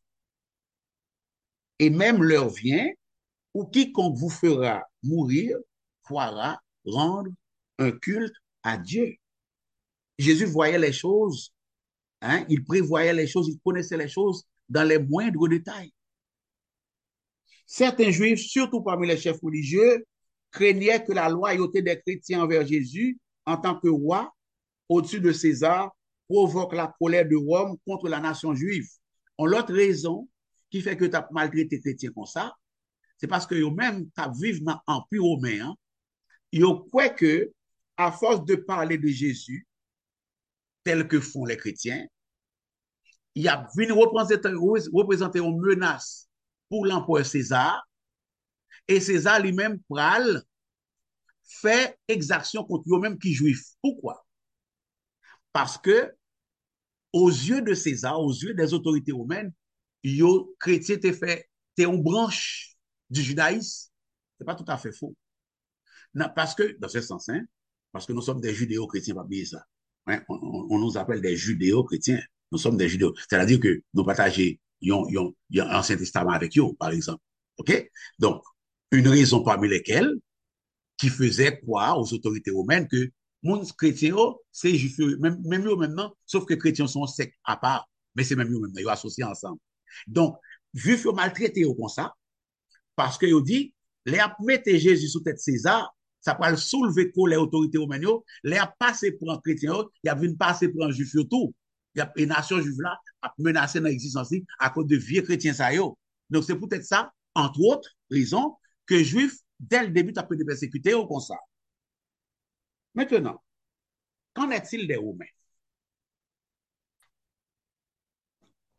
et même l'heure vient où quiconque vous fera mourir pourra rendre un culte à Dieu. Jésus voyait les choses, hein, il prévoyait les choses, il connaissait les choses dans les moindres détails. Certains juifs, surtout parmi les chefs religieux, craignaient que la loyauté des chrétiens envers Jésus en tant que roi au-dessus de César provoque la colère de Rome contre la nation juive. On l'autre raison qui fait que tu as maltraité les chrétiens comme ça, c'est parce que eux-mêmes, tu vivent dans l'Empire romain, hein, ils croient que, à force de parler de Jésus, tel que font les chrétiens, il y a venu représenter, représenter une menace pour l'empereur César, et César lui-même pral fait exaction contre eux-mêmes qui juifs. Pourquoi? Parce que, aux yeux de César, aux yeux des autorités romaines, yo chrétien te fait, t'es une branche du judaïsme. C'est pas tout à fait faux. Non, parce que, dans ce sens, hein, parce que nous sommes des judéo-chrétiens, pas oublier ça. Hein, on, on, on, nous appelle des judéo-chrétiens. Nous sommes des judéo. C'est-à-dire que nous partageons l'Ancien Testament avec eux, par exemple. OK? Donc, une raison parmi lesquelles qui faisait croire aux autorités romaines que mon chrétien, c'est juif, même, même eux maintenant, sauf que chrétiens sont secs à part, mais c'est même eux maintenant, ils associés ensemble. Donc, juifs ont maltraité comme ça, parce qu'ils dit, les a mettre Jésus sous tête César, ça peut soulever les autorités romaines, les a passé pour un chrétien, il a vu passer pour un juif tout. Il y a une nation juive là, a menacé dans l'existence à cause de vieux chrétiens ça yo. Donc, c'est peut-être ça, entre autres raisons, que juifs, dès le début, tu as pu persécuter au comme ça. Maintenant, qu'en est-il des Romains?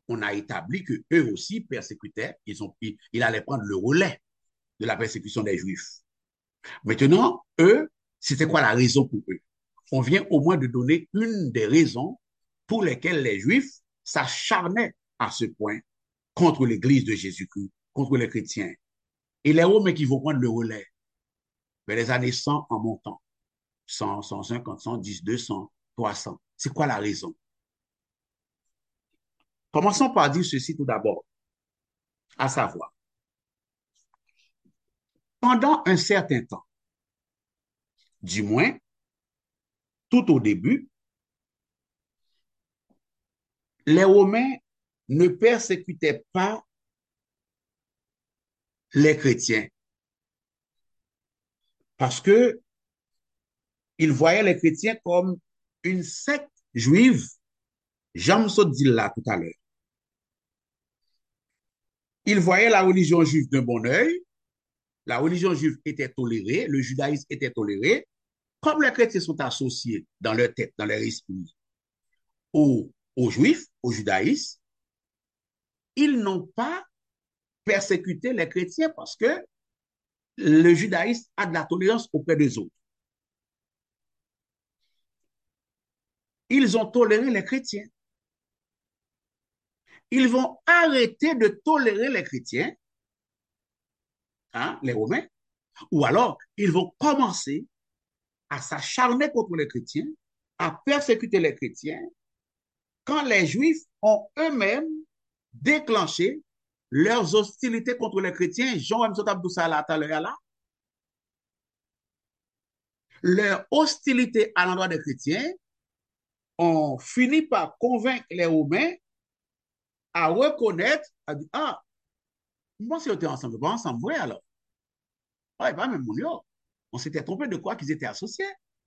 on a établi que eux aussi persécutaient, ils ont, ils, ils allaient prendre le relais de la persécution des Juifs. Maintenant, eux, c'était quoi la raison pour eux? On vient au moins de donner une des raisons pour lesquelles les Juifs s'acharnaient à ce point contre l'Église de Jésus-Christ, contre les chrétiens. Et les Romains qui vont prendre le relais vers les années cent en montant, cent, cent cinquante, cent dix, deux cents, trois cents. C'est quoi la raison? Commençons par dire ceci tout d'abord, à savoir, pendant un certain temps, du moins tout au début, les Romains ne persécutaient pas les chrétiens parce que ils voyaient les chrétiens comme une secte juive. Jean me dit là tout à l'heure. Ils voyaient la religion juive d'un bon œil. La religion juive était tolérée, le judaïsme était toléré. Comme les chrétiens sont associés dans leur tête, dans leur esprit, aux, aux juifs, aux judaïstes, ils n'ont pas persécuté les chrétiens parce que le judaïsme a de la tolérance auprès des autres. Ils ont toléré les chrétiens. Ils vont arrêter de tolérer les chrétiens, hein, les Romains, ou alors ils vont commencer à s'acharner contre les chrétiens, à persécuter les chrétiens, quand les Juifs ont eux-mêmes déclenché leurs hostilités contre les chrétiens. Jean M. Abdoussa là, leur hostilité à l'endroit des chrétiens ont fini par convaincre les Romains à reconnaître, à dire, ah, moi, si on était ensemble, pas ensemble, oui, alors. Ouais, pas même mon yo. On s'était trompé de quoi qu'ils étaient associés.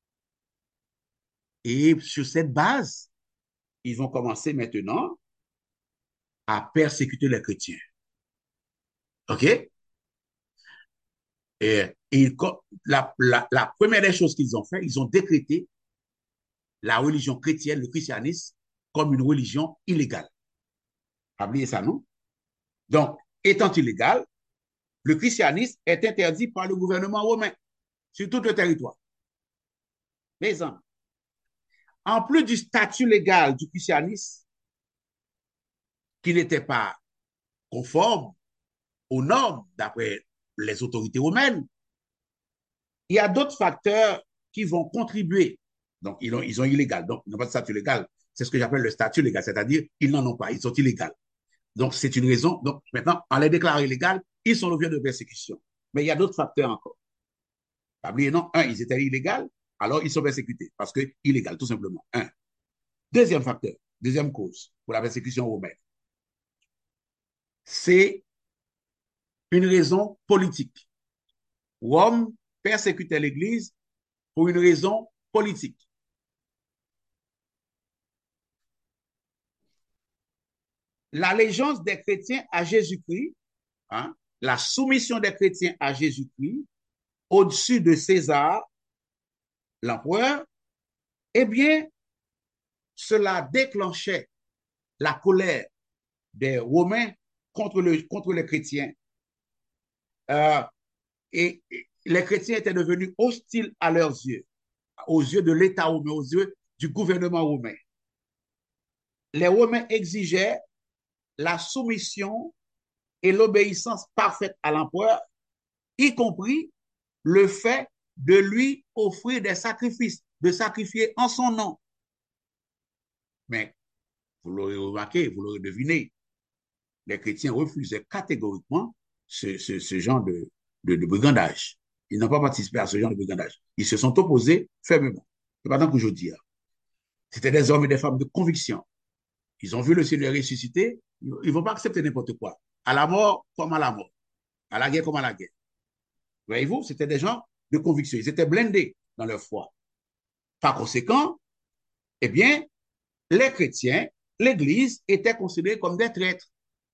Et sur cette base, ils vont commencer maintenant à persécuter les chrétiens. OK? Et, et la, la, la première des choses qu'ils ont fait, ils ont décrété la religion chrétienne, le christianisme, comme une religion illégale. Oubliez ça, non? Donc, étant illégal, le christianisme est interdit par le gouvernement romain sur tout le territoire. Mes amis, en plus du statut légal du christianisme, qui n'était pas conforme aux normes d'après les autorités romaines, il y a d'autres facteurs qui vont contribuer. Donc, ils ont, ils ont illégal. Donc, ils n'ont pas de statut légal. C'est ce que j'appelle le statut légal, c'est-à-dire ils n'en ont pas, ils sont illégaux. Donc, c'est une raison. Donc, maintenant, en les déclarant illégaux, ils sont l'objet de persécution. Mais il y a d'autres facteurs encore. Oubliez, non, un, ils étaient illégaux, alors ils sont persécutés parce que illégal, tout simplement. Un. Deuxième facteur, deuxième cause pour la persécution romaine, c'est une raison politique. Rome persécutait l'Église pour une raison politique. L'allégeance des chrétiens à Jésus-Christ, hein, la soumission des chrétiens à Jésus-Christ au-dessus de César, l'empereur, eh bien, cela déclenchait la colère des Romains contre, le, contre les chrétiens. Euh, et, et les chrétiens étaient devenus hostiles à leurs yeux, aux yeux de l'État romain, aux yeux du gouvernement romain. Les Romains exigeaient la soumission et l'obéissance parfaite à l'empereur, y compris le fait de lui offrir des sacrifices, de sacrifier en son nom. Mais vous l'aurez remarqué, vous l'aurez deviné, les chrétiens refusaient catégoriquement ce, ce, ce genre de, de, de brigandage. Ils n'ont pas participé à ce genre de brigandage. Ils se sont opposés fermement. C'est pas tant que je dis. C'était des hommes et des femmes de conviction. Ils ont vu le Seigneur ressusciter. Ils ne vont pas accepter n'importe quoi. À la mort comme à la mort. À la guerre comme à la guerre. Voyez-vous, c'était des gens de conviction. Ils étaient blindés dans leur foi. Par conséquent, eh bien, les chrétiens, l'Église était considérée comme des traîtres.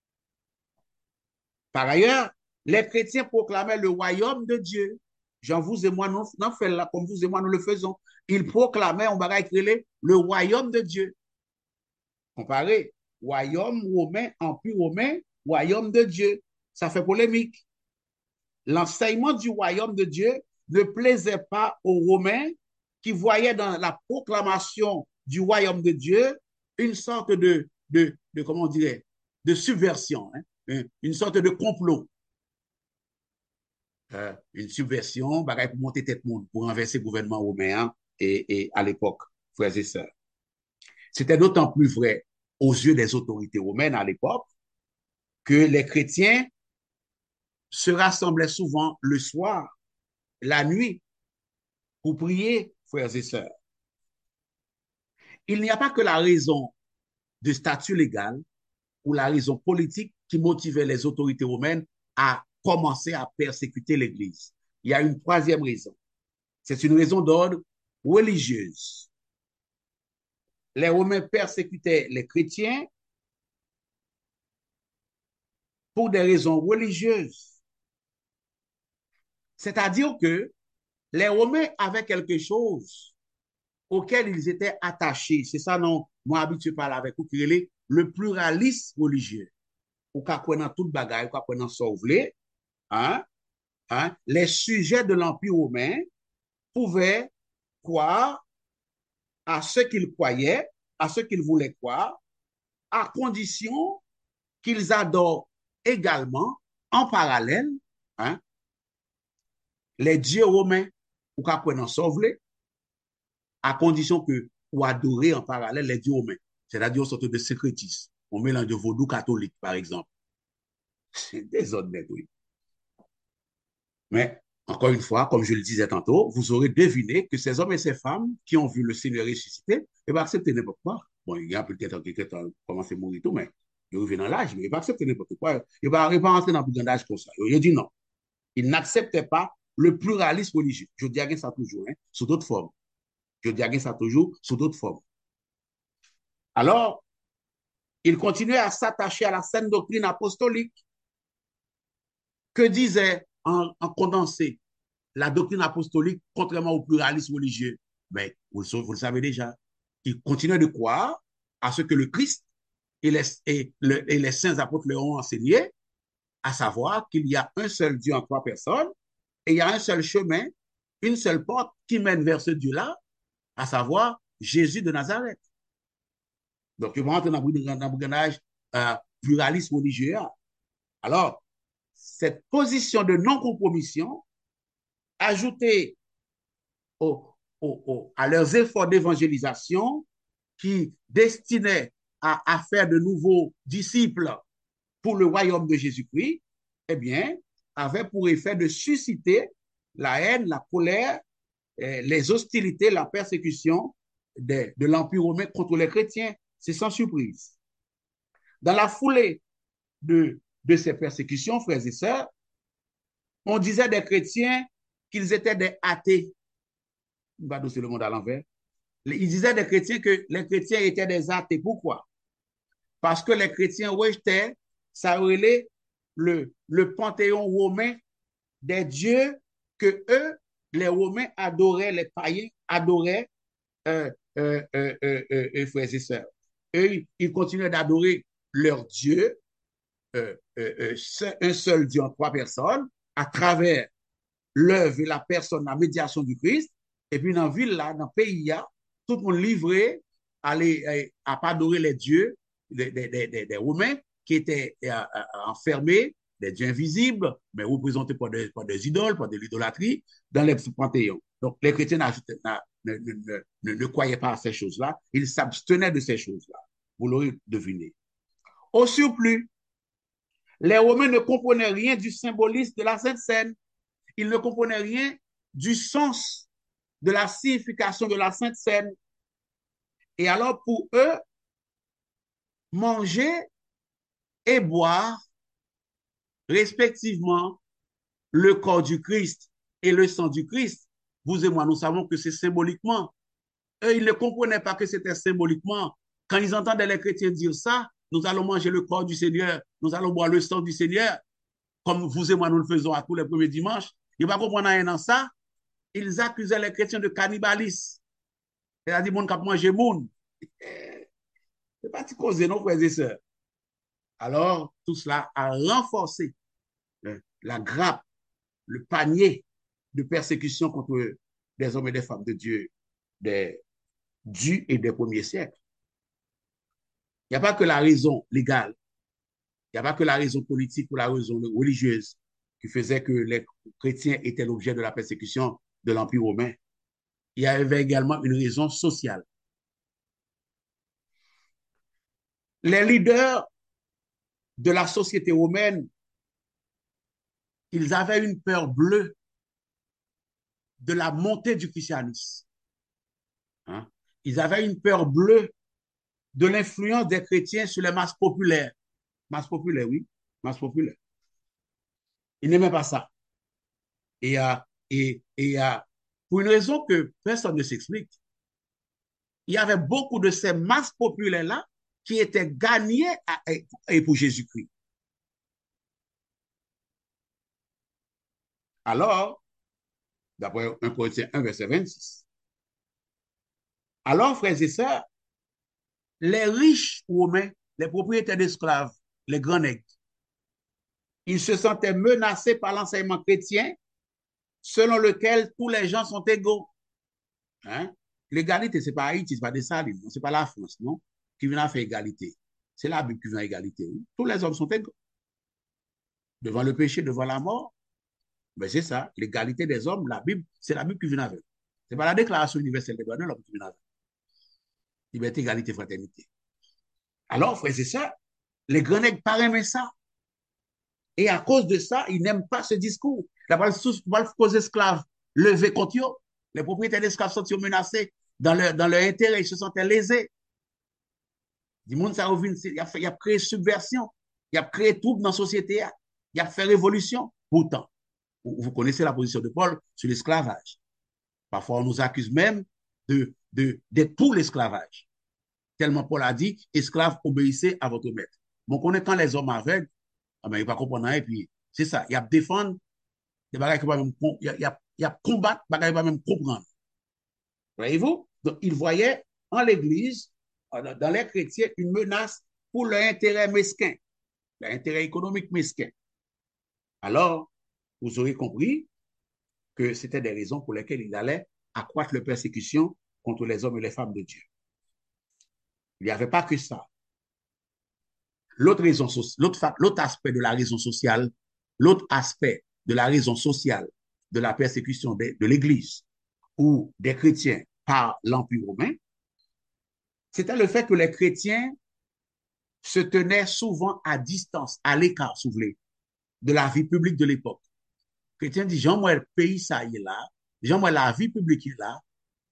Par ailleurs, les chrétiens proclamaient le royaume de Dieu. Jean, vous et moi, nous, nous faisons là, comme vous et moi, nous le faisons. Ils proclamaient, on va écrire le royaume de Dieu. Comparé royaume romain, empire romain, royaume de Dieu. Ça fait polémique. L'enseignement du royaume de Dieu ne plaisait pas aux Romains qui voyaient dans la proclamation du royaume de Dieu une sorte de, de, de comment on dirait, de subversion, hein, une sorte de complot. Euh, une subversion, bagaille pour monter tête monde, pour renverser le gouvernement romain hein, et, et à l'époque, frères et sœurs. C'était d'autant plus vrai aux yeux des autorités romaines à l'époque que les chrétiens se rassemblaient souvent le soir, la nuit, pour prier, frères et sœurs. Il n'y a pas que la raison de statut légal ou la raison politique qui motivait les autorités romaines à commencer à persécuter l'Église. Il y a une troisième raison. C'est une raison d'ordre religieuse. Les Romains persécutaient les chrétiens pour des raisons religieuses. C'est-à-dire que les Romains avaient quelque chose auquel ils étaient attachés. C'est ça, non, moi, habitué à parler avec vous, le pluralisme religieux. Ou qu'à quoi dans toute bagaille, ou qu'à quoi dans sauver, hein, hein, les sujets de l'Empire romain pouvaient croire à ce qu'ils croyaient, à ce qu'ils voulaient croire, à condition qu'ils adorent également, en parallèle, hein, les dieux romains, ou qu'à quoi dans sauver, à condition que ou adorer en parallèle les dieux romains. C'est-à-dire une sorte de sécrétisme. On mélange de vaudou catholique, par exemple. C'est désordre, oui. Mais, encore une fois, comme je le disais tantôt, vous aurez deviné que ces hommes et ces femmes qui ont vu le Seigneur ressuscité, ils vont accepter n'importe quoi. Bon, il y a peut-être quelqu'un qui a commencé à mourir tout, mais ils reviennent dans l'âge, mais ils vont accepter n'importe quoi. Ils ne vont pas rentrer dans le brigandage comme ça. Ils dit non. Ils n'acceptaient pas le pluralisme religieux. Je dirais ça toujours, hein, sous d'autres formes. Je dirais ça toujours sous d'autres formes. Alors, ils continuaient à s'attacher à la saine doctrine apostolique que disait en, en condensé la doctrine apostolique, contrairement au pluralisme religieux. Mais vous, vous le savez déjà, ils continuaient de croire à ce que le Christ et les, et, le, et les saints apôtres leur ont enseigné, à savoir qu'il y a un seul Dieu en trois personnes et il y a un seul chemin, une seule porte qui mène vers ce Dieu-là, à savoir Jésus de Nazareth. Donc, ils vont entrer dans le bourgonnage euh, pluralisme religieux. Alors, cette position de non-compromission, ajoutée au, au, au, à leurs efforts d'évangélisation, qui destinaient à, à faire de nouveaux disciples pour le royaume de Jésus-Christ, eh bien, avait pour effet de susciter la haine, la colère, eh, les hostilités, la persécution de, de l'Empire romain contre les chrétiens. C'est sans surprise. Dans la foulée de, de ces persécutions, frères et sœurs, on disait des chrétiens qu'ils étaient des athées. On va doser le monde à l'envers. Ils disaient des chrétiens que les chrétiens étaient des athées. Pourquoi? Parce que les chrétiens rejetaient, ça relait le, le panthéon romain des dieux que eux, les Romains, adoraient, les païens adoraient, euh, euh, euh, euh, euh, frères et sœurs. Eux, ils continuaient d'adorer leur Dieu, euh, euh, euh, un seul Dieu en trois personnes, à travers l'œuvre et la personne, la médiation du Christ. Et puis dans la ville, là, dans le pays, là, tout le monde livré à, les, à pas adorer les dieux des, des, des, des Romains qui étaient euh, euh, enfermés, des dieux invisibles, mais représentés par des, par des idoles, par de l'idolâtrie, dans les panthéons. Donc les chrétiens ne, ne, ne, ne, ne croyaient pas à ces choses-là, ils s'abstenaient de ces choses-là. Vous l'aurez deviné. Au surplus, les Romains ne comprenaient rien du symbolisme de la Sainte Seine. Ils ne comprenaient rien du sens de la signification de la Sainte Seine. Et alors, pour eux, manger et boire, respectivement, le corps du Christ et le sang du Christ, vous et moi, nous savons que c'est symboliquement. Eux, ils ne comprenaient pas que c'était symboliquement. Quand ils entendaient les chrétiens dire ça, nous allons manger le corps du Seigneur, nous allons boire le sang du Seigneur, comme vous et moi, nous le faisons à tous les premiers dimanches. Ils ne vont pas comprendre rien dans ça. Ils accusaient les chrétiens de cannibalisme. C'est-à-dire, mon cap manger moun. C'est pas causer, non, frères et sœurs. Alors, tout cela a renforcé euh, la grappe, le panier de persécution contre des hommes et des femmes de Dieu des, du et des premiers siècles. Il n'y a pas que la raison légale, il n'y a pas que la raison politique ou la raison religieuse qui faisait que les chrétiens étaient l'objet de la persécution de l'Empire romain. Il y avait également une raison sociale. Les leaders de la société romaine, ils avaient une peur bleue de la montée du christianisme. Hein? Ils avaient une peur bleue de l'influence des chrétiens sur les masses populaires. Masse populaire, oui, masse populaire. Ils n'aimaient pas ça. Et, euh, et, et euh, pour une raison que personne ne s'explique, il y avait beaucoup de ces masses populaires-là qui étaient gagnées à, à, pour Jésus-Christ. Alors, d'après un Corinthiens un, verset vingt-six, alors, frères et sœurs, les riches romains, les propriétaires d'esclaves, les grands nègres, ils se sentaient menacés par l'enseignement chrétien selon lequel tous les gens sont égaux. Hein? L'égalité, ce n'est pas Haïti, ce n'est pas des salines, ce n'est pas la France, non, qui vient à faire égalité. C'est la Bible qui vient à égalité. Oui. Tous les hommes sont égaux. Devant le péché, devant la mort, ben c'est ça, l'égalité des hommes, la Bible, c'est la Bible qui vient avec. Ce n'est pas la déclaration universelle des droits de l'homme qui vient avec. Liberté, égalité, fraternité. Alors, frère, c'est ça. Les grands nègres pas aimer ça. Et à cause de ça, ils n'aiment pas ce discours. La parole aux esclaves levés contre eux. Les propriétaires d'esclaves sont menacés dans leur, dans leur intérêt, ils se sentaient lésés. Du monde, ça revient, il a, fait, il a créé subversion, il a créé trouble dans la société, il a fait révolution. Pourtant, vous connaissez la position de Paul sur l'esclavage. Parfois, on nous accuse même de, de, d'être pour l'esclavage. Tellement Paul a dit, esclaves, obéissez à votre maître. Bon, on est quand les hommes aveugles, ah ben, il va comprendre, et puis, c'est ça, il y a défendre des bagages qui va même, il y a, il y a, il y a combattre, des bagages qui va même comprendre. Voyez-vous? Donc, ils voyaient en l'Église, dans les chrétiens, une menace pour leur intérêt mesquin, leur intérêt économique mesquin. Alors, vous aurez compris que c'était des raisons pour lesquelles ils allaient accroître leur persécution contre les hommes et les femmes de Dieu. Il n'y avait pas que ça. L'autre raison, l'autre, l'autre aspect de la raison sociale, l'autre aspect de la raison sociale de la persécution de, de l'Église ou des chrétiens par l'Empire romain, c'était le fait que les chrétiens se tenaient souvent à distance, à l'écart, si vous voulez, de la vie publique de l'époque. Les chrétiens disent, Jean, moi, le pays, ça y est là. Jean, moi, la vie publique est là.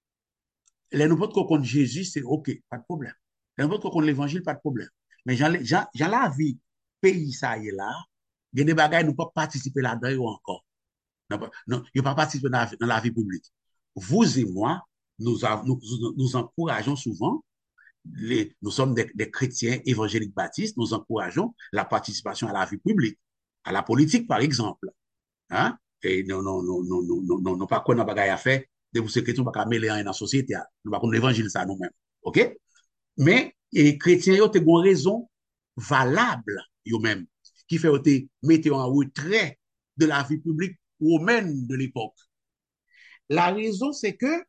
Les nouveaux qu'on compte Jésus, c'est OK, pas de problème. Les nouveaux qu'on compte l'Évangile, pas de problème. Mais Jean, Jean, Jean la vie, pays, ça y est là. Il y a des bagages, nous ne pouvons pas participer là-dedans encore. Non, non, il ne pas participer dans la, dans la vie publique. Vous et moi, nous, nous, nous encourageons souvent, les, nous sommes des, des chrétiens évangéliques baptistes, nous encourageons la participation à la vie publique, à la politique, par exemple. Hein? Et non, non, non, non, non, non, non, non, pas quoi, n'a pas à faire, de vous chrétiens, pas qu'à mêler dans la société, nous pas qu'on évangile ça nous-mêmes. OK? Mais, les chrétiens, ils ont une raison valable, eux-mêmes, qui fait qu'ils mettent en retrait de la vie publique romaine de l'époque. La raison, c'est que,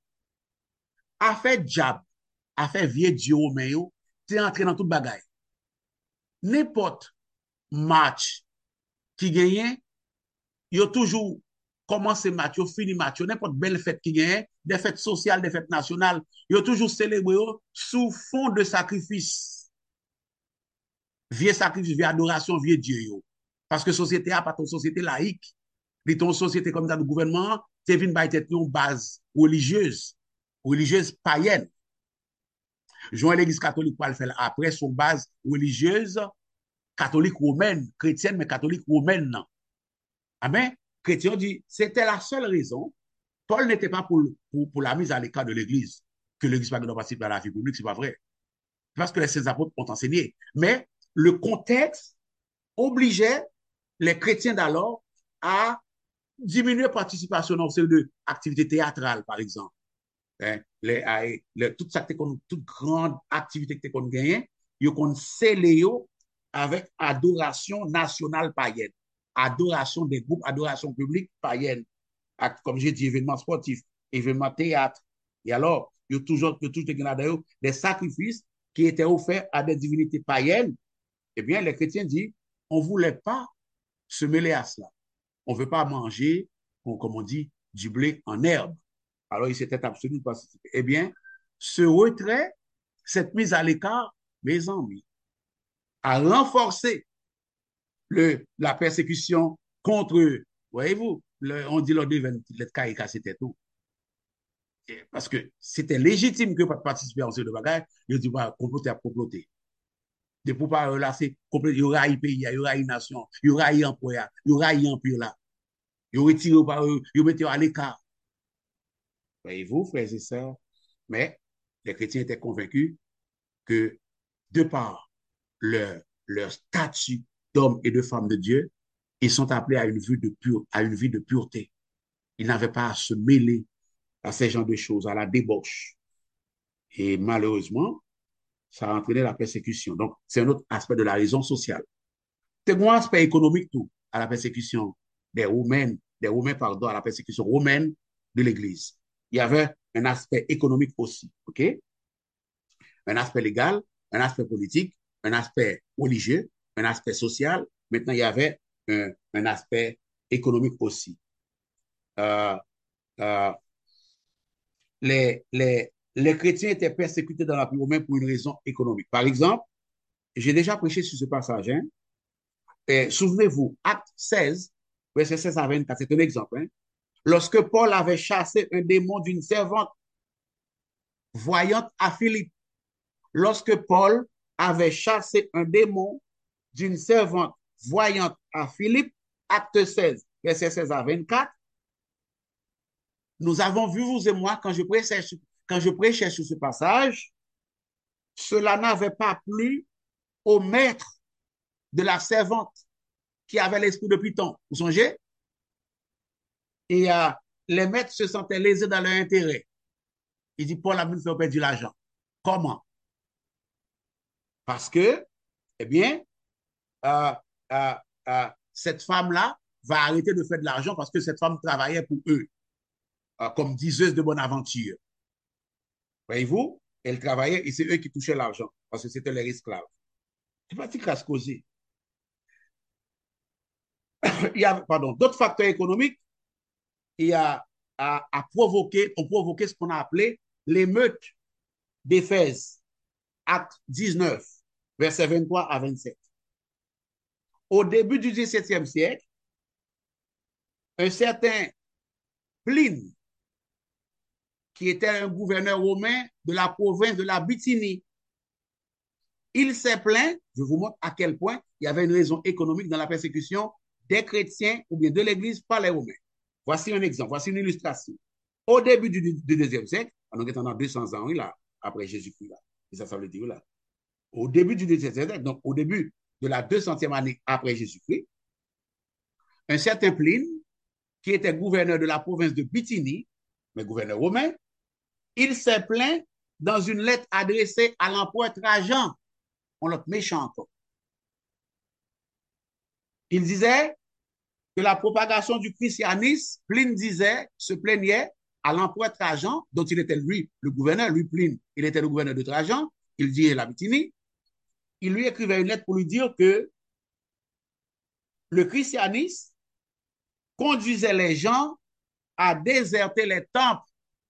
a fait diable, a fait vieux Dieu romain, c'est entré dans toute bagaille. N'importe match qui gagne, il y a toujours commencé match, il fini match, n'importe belle fête qui gagne, des fêtes sociales, des fêtes nationales, il y a toujours célébré sous fond de sacrifice. Vieux sacrifice, vieux adoration, vieux Dieu. Parce que société a pas ton société laïque. Ton société comme ça de gouvernement, c'est une base religieuse, religieuse païenne. Joint l'église catholique pour le faire après son base religieuse catholique romaine, chrétienne, mais catholique romaine. Amen. Chrétien dit, c'était la seule raison. Paul n'était pas pour, pour, pour la mise à l'écart de l'église, que l'église ne doit pas participer à la vie publique, c'est pas vrai. Parce que les apôtres ont enseigné. Mais le contexte obligeait les chrétiens d'alors à diminuer la participation dans ces activités théâtrales, par exemple. Hein, les, les, toute, toute grande activité que tu as gagnée, yo kon scellé yo avec adoration nationale païenne, adoration des groupes, adoration publique païenne, comme j'ai dit, événements sportifs, événements théâtre. Et alors, il y a toujours, il y a toujours des sacrifices qui étaient offerts à des divinités païennes. Eh bien, les chrétiens disent, on ne voulait pas se mêler à cela. On ne veut pas manger, comme on dit, du blé en herbe. Alors, il s'était absolument pas. Eh bien, ce retrait, cette mise à l'écart, mes amis, a renforcé le, la persécution contre eux. Voyez-vous, le, on dit l'ordre de l'être c'était tout. Parce que c'était légitime que participer à ce de bagaille, je dis, bah, comploter à comploter. De pour pas là, c'est complet, il y aura un pays, il y aura une nation, il y aura un employeur, il y aura un empire là. Il retire par eux, il mettent à l'écart. Voyez-vous, frères et sœurs, mais les chrétiens étaient convaincus que de par leur, leur statut d'homme et de femme de Dieu, ils sont appelés à une vie de, pure, à une vie de pureté. Ils n'avaient pas à se mêler à ces genres de choses, à la débauche. Et malheureusement, ça a entraîné la persécution. Donc, c'est un autre aspect de la raison sociale. C'est un aspect économique tout à la persécution des Romains, des Romains, pardon, à la persécution romaine de l'Église. Il y avait un aspect économique aussi, OK? Un aspect légal, un aspect politique, un aspect religieux, un aspect social. Maintenant, il y avait un, un aspect économique aussi. Euh, euh, les, les, les chrétiens étaient persécutés dans l'Empire romain pour une raison économique. Par exemple, j'ai déjà prêché sur ce passage. Hein? Souvenez-vous, Acte seize, verset seize à vingt-quatre, c'est un exemple. Hein? Lorsque Paul avait chassé un démon d'une servante voyante à Philippe, lorsque Paul avait chassé un démon d'une servante voyante à Philippe, Acte seize, verset seize à vingt-quatre, nous avons vu, vous et moi, quand je prêchais, quand je prêchais sur ce passage, cela n'avait pas plu au maître de la servante qui avait l'esprit de Python. Vous songez? Et euh, les maîtres se sentaient lésés dans leur intérêt. Il dit, Paul a voulu faire perdre l'argent. Comment? Parce que, eh bien, euh, euh, euh, cette femme-là va arrêter de faire de l'argent parce que cette femme travaillait pour eux, euh, comme diseuse de bonne aventure. Voyez-vous? Elle travaillait et c'est eux qui touchaient l'argent parce que c'était les esclaves. C'est pas si casse causé. Il y a, pardon, d'autres facteurs économiques, il y a à, à provoquer, ont provoqué ce qu'on a appelé l'émeute d'Éphèse, acte dix-neuf, versets vingt-trois à vingt-sept. Au début du dix-septième siècle, un certain Pline, qui était un gouverneur romain de la province de la Bithynie, il s'est plaint, je vous montre à quel point il y avait une raison économique dans la persécution des chrétiens ou bien de l'Église par les Romains. Voici un exemple, voici une illustration. Au début du, du deuxième siècle, on est en deux cents ans, là, après Jésus-Christ, là, et ça, ça veut dire là. Au début du deuxième siècle, donc au début de la deux centième année après Jésus-Christ, un certain Pline, qui était gouverneur de la province de Bithynie, mais gouverneur romain, il s'est plaint dans une lettre adressée à l'empereur Trajan, on l'a méchant encore. Il disait que la propagation du christianisme, Pline disait, se plaignait à l'empereur Trajan, dont il était lui, le gouverneur, lui Pline, il était le gouverneur de Trajan, il dit la Bithynie, il lui écrivait une lettre pour lui dire que le christianisme conduisait les gens à déserter les temples,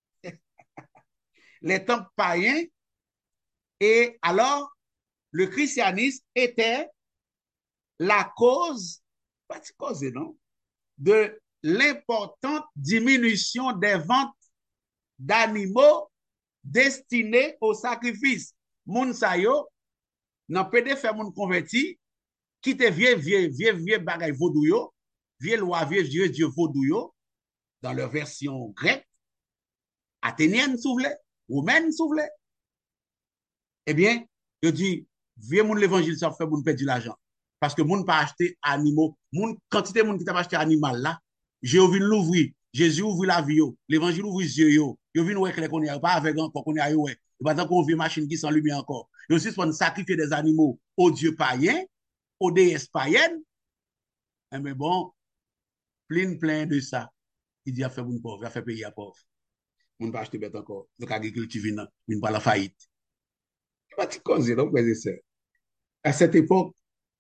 les temples païens, et alors le christianisme était la cause, pas de cause, non, de l'importante diminution des ventes d'animaux destinés au sacrifice. Moun sa yo, nan pede fè moun konverti, qui te vieux, vieux, vieux, vieux bagay vodou yo, vieux loi, vieux dieu, dieu vodou yo, dans leur version grecque, athénienne souvle, romaine souvle. Eh bien, je dis, vieux moun l'évangile, ça fait moun perdre l'argent. Parce que moun pas acheter animaux, moun, quantité moun qui t'a acheté animal là, j'ai ouvert l'ouvrir, Jésus ouvre la vie, l'évangile ouvre les yeux, yo, yo vin ouais que qu'on y a pas avec encore qu'on y a ouais. Pendant qu'on vit machine qui sans lumière encore. Ils aussi sont sacrifier des animaux aux dieux païens, aux déesses païennes. Eh mais bon, plein, plein de ça. Il dit, a fait mon pauvre, a fait pays à pauvre. On ne va acheter bête encore. Donc, l'agriculture vient, vient pas la faillite. Il va te causer, donc, frères et sœurs. À cette époque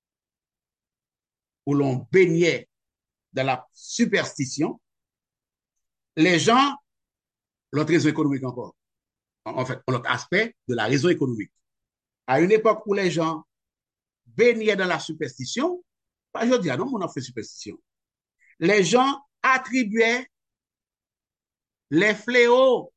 où l'on baignait dans la superstition, les gens, l'autre raison économique encore, en fait, l'autre aspect de la raison économique. À une époque où les gens baignaient dans la superstition, pas je dis, ah non, on a fait superstition. Les gens attribuaient les fléaux,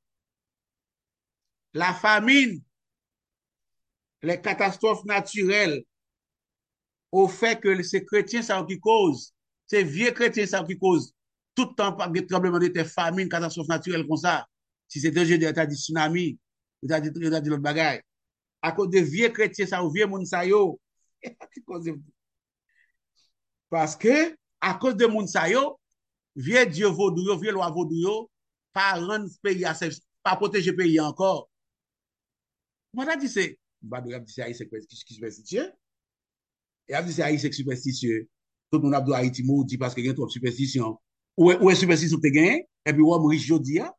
la famine, les catastrophes naturelles au fait que ces chrétiens, ça qui cause, ces vieux chrétiens, ça qui cause tout le temps par des tremblements de terre, famine, catastrophe naturelle comme ça. Si c'était un jeu, t'as dit tsunami, t'as dit, dit l'autre bagaille. À cause de vieux chrétiens, ça, ou vieux moun sa yo. Parce que, à cause de moun sa yo, vieux Dieu vaudou yo, vieux loi vaudou yo, pas rendre pays à pas protéger pays encore. Moi, j'ai dit, c'est, bah, j'ai dit, c'est Haïti qui superstitieux. Et j'ai dit, c'est Haïti qui superstitieux. Tout le monde a dit Haïti maudit parce qu'il y a trop de superstition. Où est, où est superstition que tu gagné? Et puis, où est riche jodi a?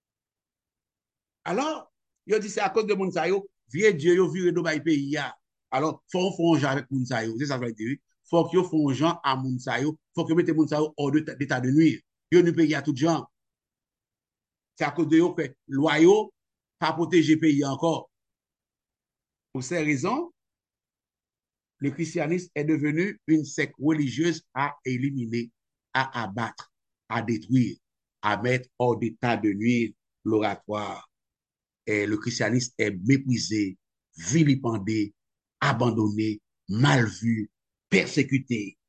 Alors, il dit, c'est à cause de moun sa yo, vieux Dieu yo viré do bay pays ya. Alors, faut qu'on fasse avec moun sa yo. C'est ça que je dire. Faut que yo font gens à moun sa yo. Faut que mette moun sa yo hors d'état de nuire. Yo ne pays à tout gens. C'est à cause de yo que loi yo pas protéger pays encore. Pour ces raisons, le christianisme est devenu une secte religieuse à éliminer, à abattre, à détruire, à mettre hors d'état de nuire l'oratoire. Et le christianisme est méprisé, vilipendé, abandonné, mal vu, persécuté.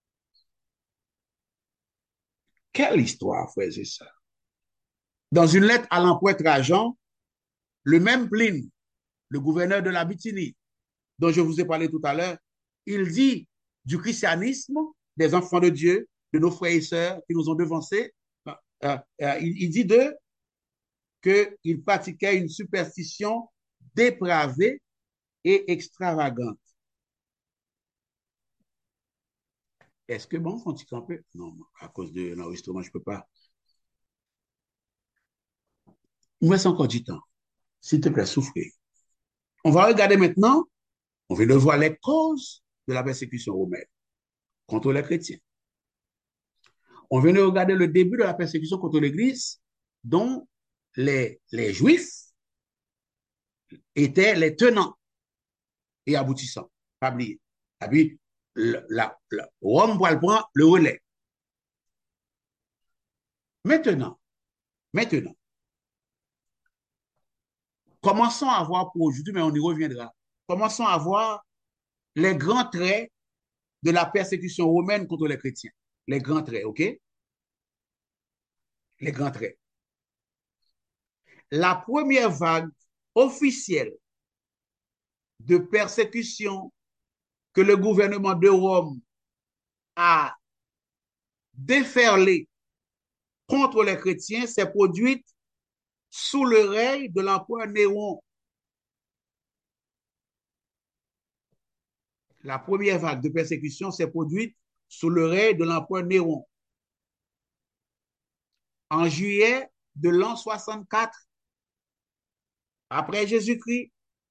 Quelle histoire, frères et sœurs. Dans une lettre à l'empereur Trajan, le même Pline, le gouverneur de la Bithynie, dont je vous ai parlé tout à l'heure, il dit du christianisme, des enfants de Dieu, de nos frères et sœurs qui nous ont devancés, euh, euh, il, il dit d'eux qu'ils pratiquaient une superstition dépravée et extravagante. Est-ce que bon, font-ils camper? Non, à cause de l'enregistrement, je ne peux pas. Il me reste encore du temps. S'il te plaît, souffrez. On va regarder maintenant, on vient de voir les causes de la persécution romaine contre les chrétiens. On vient de regarder le début de la persécution contre l'Église, dont les, les Juifs étaient les tenants et aboutissants. Pas oublier. Et puis, la, la, la, Rome va prendre le relais. Maintenant, maintenant, commençons à voir pour aujourd'hui, mais on y reviendra. Commençons à voir les grands traits de la persécution romaine contre les chrétiens. Les grands traits, OK? Les grands traits. La première vague officielle de persécution que le gouvernement de Rome a déferlée contre les chrétiens s'est produite sous le règne de l'empereur Néron. La première vague de persécution s'est produite sous le règne de l'empereur Néron. En juillet de l'an soixante-quatre, après Jésus-Christ,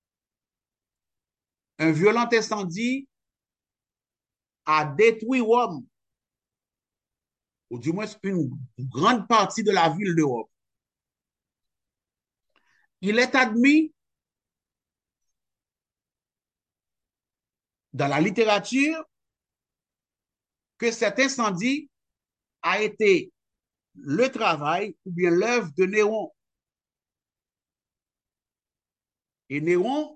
un violent incendie a détruit Rome, ou du moins une grande partie de la ville de Rome. Il est admis dans la littérature que cet incendie a été le travail ou bien l'œuvre de Néron. Et Néron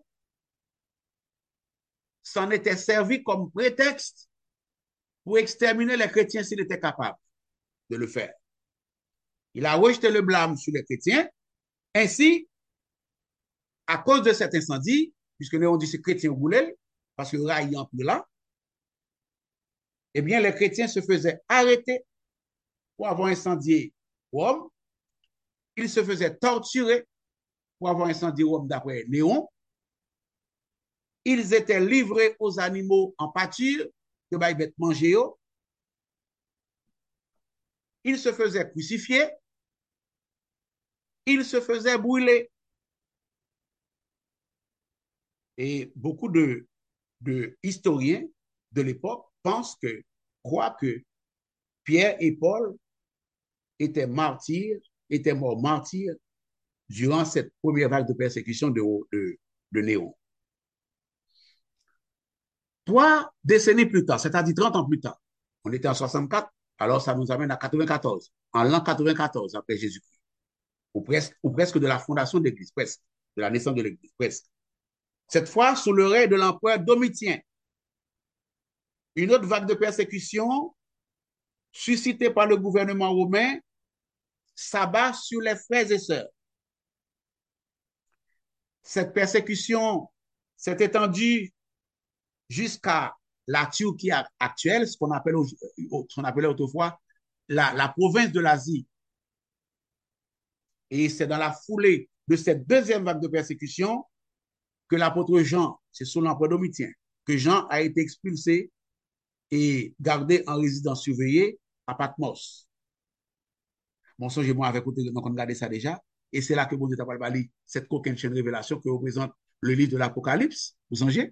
s'en était servi comme prétexte pour exterminer les chrétiens s'il était capable de le faire. Il a rejeté le blâme sur les chrétiens. Ainsi, à cause de cet incendie, puisque Néron dit que c'est chrétien roulé, parce que rail en plus là, eh bien, les chrétiens se faisaient arrêter pour avoir incendié Rome. Ils se faisaient torturer pour avoir incendié Rome d'après Néon. Ils étaient livrés aux animaux en pâture, que bah, ils bêtes manger. Ils se faisaient crucifier, ils se faisaient brûler. Et beaucoup de, de historiens de l'époque pensent que, croient que Pierre et Paul étaient martyrs, étaient morts martyrs durant cette première vague de persécution de, de, de Néron. Trois décennies plus tard, c'est-à-dire trente ans plus tard, on était en soixante-quatre, alors ça nous amène à quatre-vingt-quatorze, en l'an quatre-vingt-quatorze après Jésus-Christ, ou presque, ou presque de la fondation de l'Église, presque, de la naissance de l'Église, presque. Cette fois, sous le règne de l'empereur Domitien, une autre vague de persécution suscitée par le gouvernement romain s'abat sur les frères et sœurs. Cette persécution s'est étendue jusqu'à la Turquie actuelle, ce qu'on appelle, ce qu'on appelait autrefois la, la province de l'Asie. Et c'est dans la foulée de cette deuxième vague de persécution que l'apôtre Jean, c'est sous l'empereur Domitien, que Jean a été expulsé et gardé en résidence surveillée à Patmos. Mon songe, moi, avec côté, donc on regardait ça déjà. Et c'est là que bon Dieu t'a parlé cette coquine chaîne de révélation que représente le livre de l'Apocalypse. Vous songez?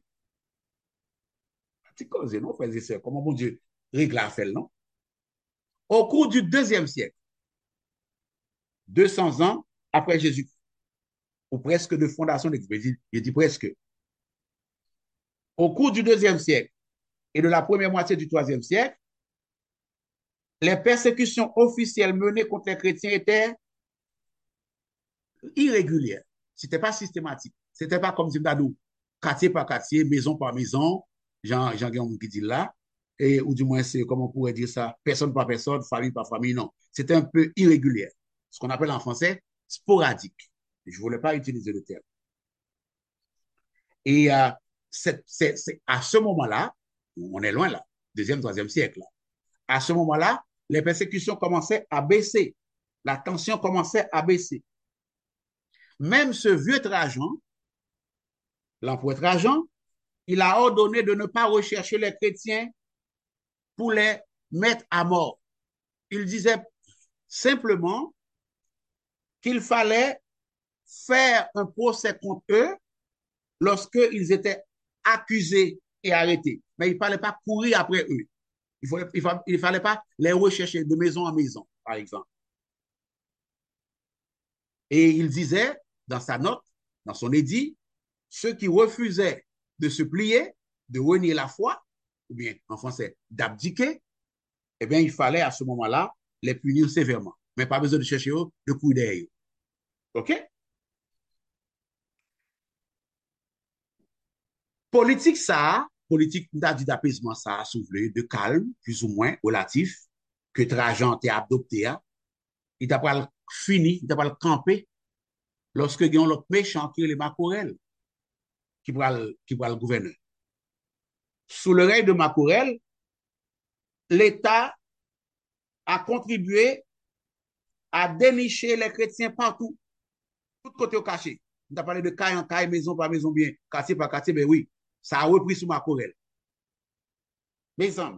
C'est cause, non, frères et sœurs, comment bon Dieu règle l'affaire, non? Au cours du deuxième siècle, deux cents ans après Jésus, ou presque de fondation de l'Église, je dis presque, au cours du deuxième siècle et de la première moitié du troisième siècle, les persécutions officielles menées contre les chrétiens étaient irrégulières. Ce n'était pas systématique. Ce n'était pas comme Zimdadou, quartier par quartier, maison par maison, Jean Jean Guillaume qui dit là, et, ou du moins, c'est, comment on pourrait dire ça, personne par personne, famille par famille, non. C'était un peu irrégulier. Ce qu'on appelle en français sporadique. Je ne voulais pas utiliser le terme. Et euh, c'est, c'est, c'est, à ce moment-là, on est loin là, deuxième, troisième siècle, là. À ce moment-là, les persécutions commençaient à baisser. La tension commençait à baisser. Même ce vieux Trajan, l'empereur Trajan, il a ordonné de ne pas rechercher les chrétiens pour les mettre à mort. Il disait simplement qu'il fallait faire un procès contre eux lorsqu'ils étaient accusés et arrêtés. Mais il ne fallait pas courir après eux. Il ne il fallait, il fallait pas les rechercher de maison en maison, par exemple. Et il disait, dans sa note, dans son édit, ceux qui refusaient de se plier, de renier la foi, ou bien en français, d'abdiquer, eh bien, il fallait à ce moment-là les punir sévèrement. Mais pas besoin de chercher eux, de coups derrière. OK? Politique, ça, politique d'apaisement, ça a soulevé de calme, plus ou moins relatif, que Trajan a adopté. Il n'a pas fini, il n'a pas campé lorsque il y a l'autre méchant qui est les Macorel, qui va le gouverneur. Sous le règne de Macorel, l'État a contribué à dénicher les chrétiens partout, tout côté au caché. On a parlé de caille en caille, maison par maison, bien, quartier par quartier, ben oui, ça a repris sous Macorel. Mes amis.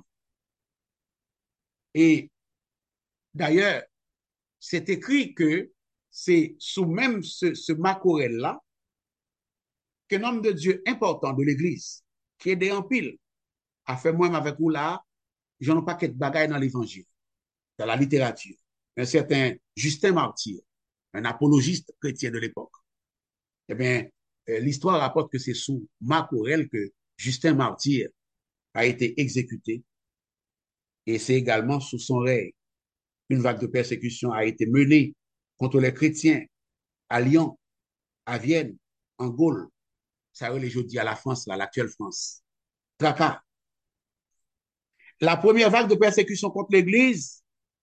Et d'ailleurs, c'est écrit que c'est sous même ce, ce Macorel-là qu'un homme de Dieu important de l'Église, qui est des en pile, a fait moi avec vous là, j'en ai pas quelques bagailles dans l'Évangile, dans la littérature. Un certain Justin Martyr, un apologiste chrétien de l'époque. Eh bien, euh, l'histoire rapporte que c'est sous Macorel que Justin Martyr a été exécuté. Et c'est également sous son règne. Une vague de persécution a été menée contre les chrétiens à Lyon, à Vienne, en Gaule. Ça les jeudi à la France, à l'actuelle France. Tracas. La première vague de persécution contre l'Église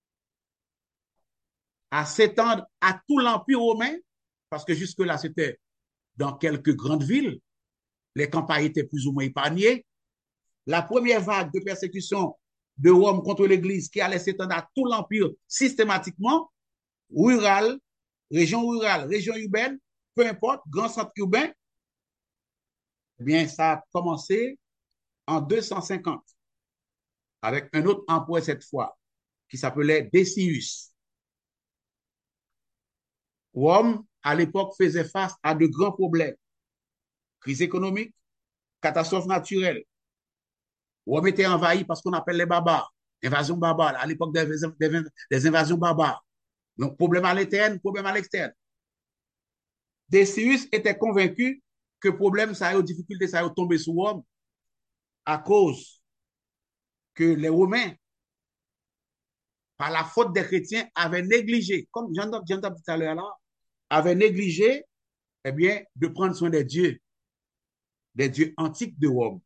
à s'étendre à tout l'Empire romain, parce que jusque-là, c'était dans quelques grandes villes. Les campagnes étaient plus ou moins épargnées. La première vague de persécution de Rome contre l'Église qui allait s'étendre à tout l'Empire systématiquement, rural, région rurale, région urbaine, peu importe, grand centre urbain, eh bien, ça a commencé en deux cent cinquante avec un autre empereur cette fois qui s'appelait Decius. Rome, à l'époque, faisait face à de grands problèmes. Crise économique, catastrophe naturelle. Rome était envahi par ce qu'on appelle les barbares. Invasion barbare, à l'époque des, des, des invasions barbares. Donc, problème à l'interne, problème à l'externe. Decius était convaincu que problème, ça a eu difficulté, ça a eu tombé sur Rome à cause que les Romains, par la faute des chrétiens, avaient négligé, comme Jean dit tout à l'heure là, avaient négligé, eh bien, de prendre soin des dieux, des dieux antiques de Rome.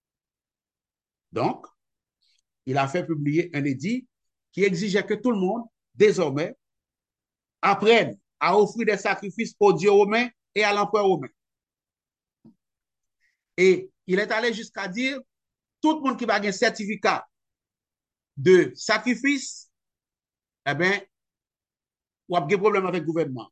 Donc, il a fait publier un édit qui exigeait que tout le monde, désormais, apprenne à offrir des sacrifices aux dieux romains et à l'empereur romain. Et il est allé jusqu'à dire, tout le monde qui va avoir un certificat de sacrifice, eh bien, ou a des problèmes avec le gouvernement.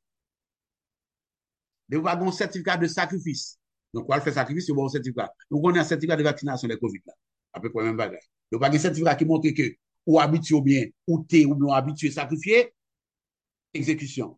Vous avez un certificat de sacrifice. Donc, on va faire sacrifice, vous avez un certificat. Donc, on a un certificat de vaccination de COVID là. À peu près même bagage. Donc, pas un certificat qui montre que ou habitué ou bien, ou t'es ou bien habitué à sacrifier, exécution.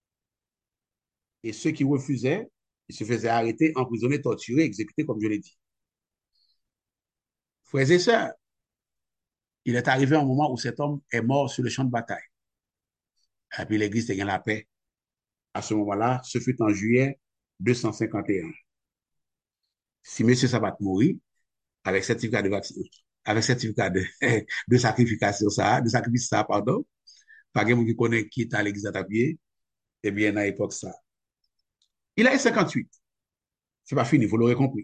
Et ceux qui refusaient, ils se faisaient arrêter, emprisonner, torturer, exécuter, comme je l'ai dit. Frères et sœurs, il est arrivé un moment où cet homme est mort sur le champ de bataille. Et puis l'Église a gagné la paix. À ce moment-là, ce fut en juillet deux cent cinquante et un. Si M. Sabat mourit, avec certificat de vaccin, avec certificat de, de sacrification, ça, de sacrifice, ça, pardon, pas quelqu'un qui connaît qui est à l'église à pied, eh bien, à l'époque, ça. Il a eu cinquante-huit. C'est pas fini, vous l'aurez compris.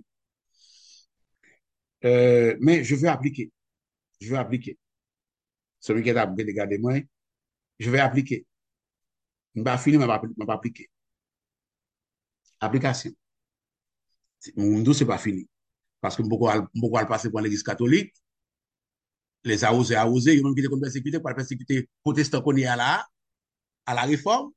Euh, mais je veux appliquer. Je veux appliquer. Celui qui est à regarder moi, je vais appliquer. Je ne vais pas finir, mais je vais pas appliquer. Application. Mon dos, c'est pas fini. Parce que beaucoup beaucoup passer pour l'église catholique, les arrosés, arrosés, ils ont quitté comme persécuté pour la persécuter protestant qu'on est à la, à la réforme,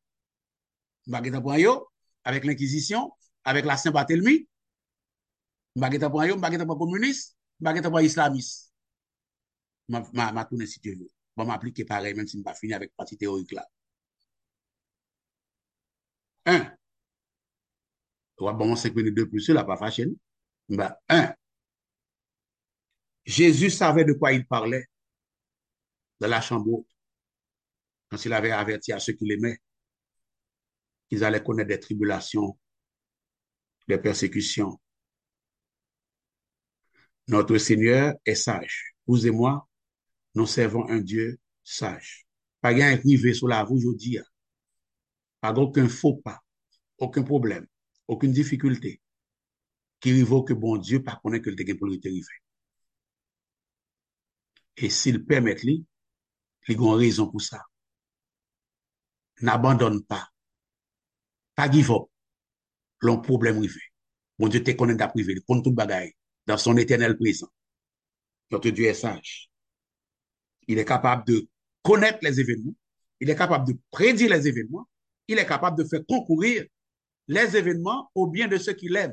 avec l'inquisition, avec la Saint-Barthélemy, Baguette pour un baguette pour communiste, baguette pour islamiste. Ma, ma, ma tourne si tu veux. Bon, m'appliquer pareil, même si je ne pas fini avec partie théorique là. Un. Bon, cinq minutes de plus, là, pas fâché. Ben, un. Jésus savait de quoi il parlait dans la chambre quand il avait averti à ceux qui l'aimaient qu'ils allaient connaître des tribulations, des persécutions. Notre Seigneur est sage. Vous et moi, nous servons un Dieu sage. Pas rien privé sur la roue aujourd'hui. Pas aucun faux pas, aucun problème, aucune difficulté qui rive que bon Dieu pas connaît que le dégain pour lui arriver. Et s'il permet lui, il a une raison pour ça. N'abandonne pas. Pas give up. L'on problème rivé. Bon Dieu te connaît d'apprivé, il compte tout bagaille dans son éternel présent. Notre Dieu est sage. Il est capable de connaître les événements. Il est capable de prédire les événements. Il est capable de faire concourir les événements au bien de ceux qui l'aiment.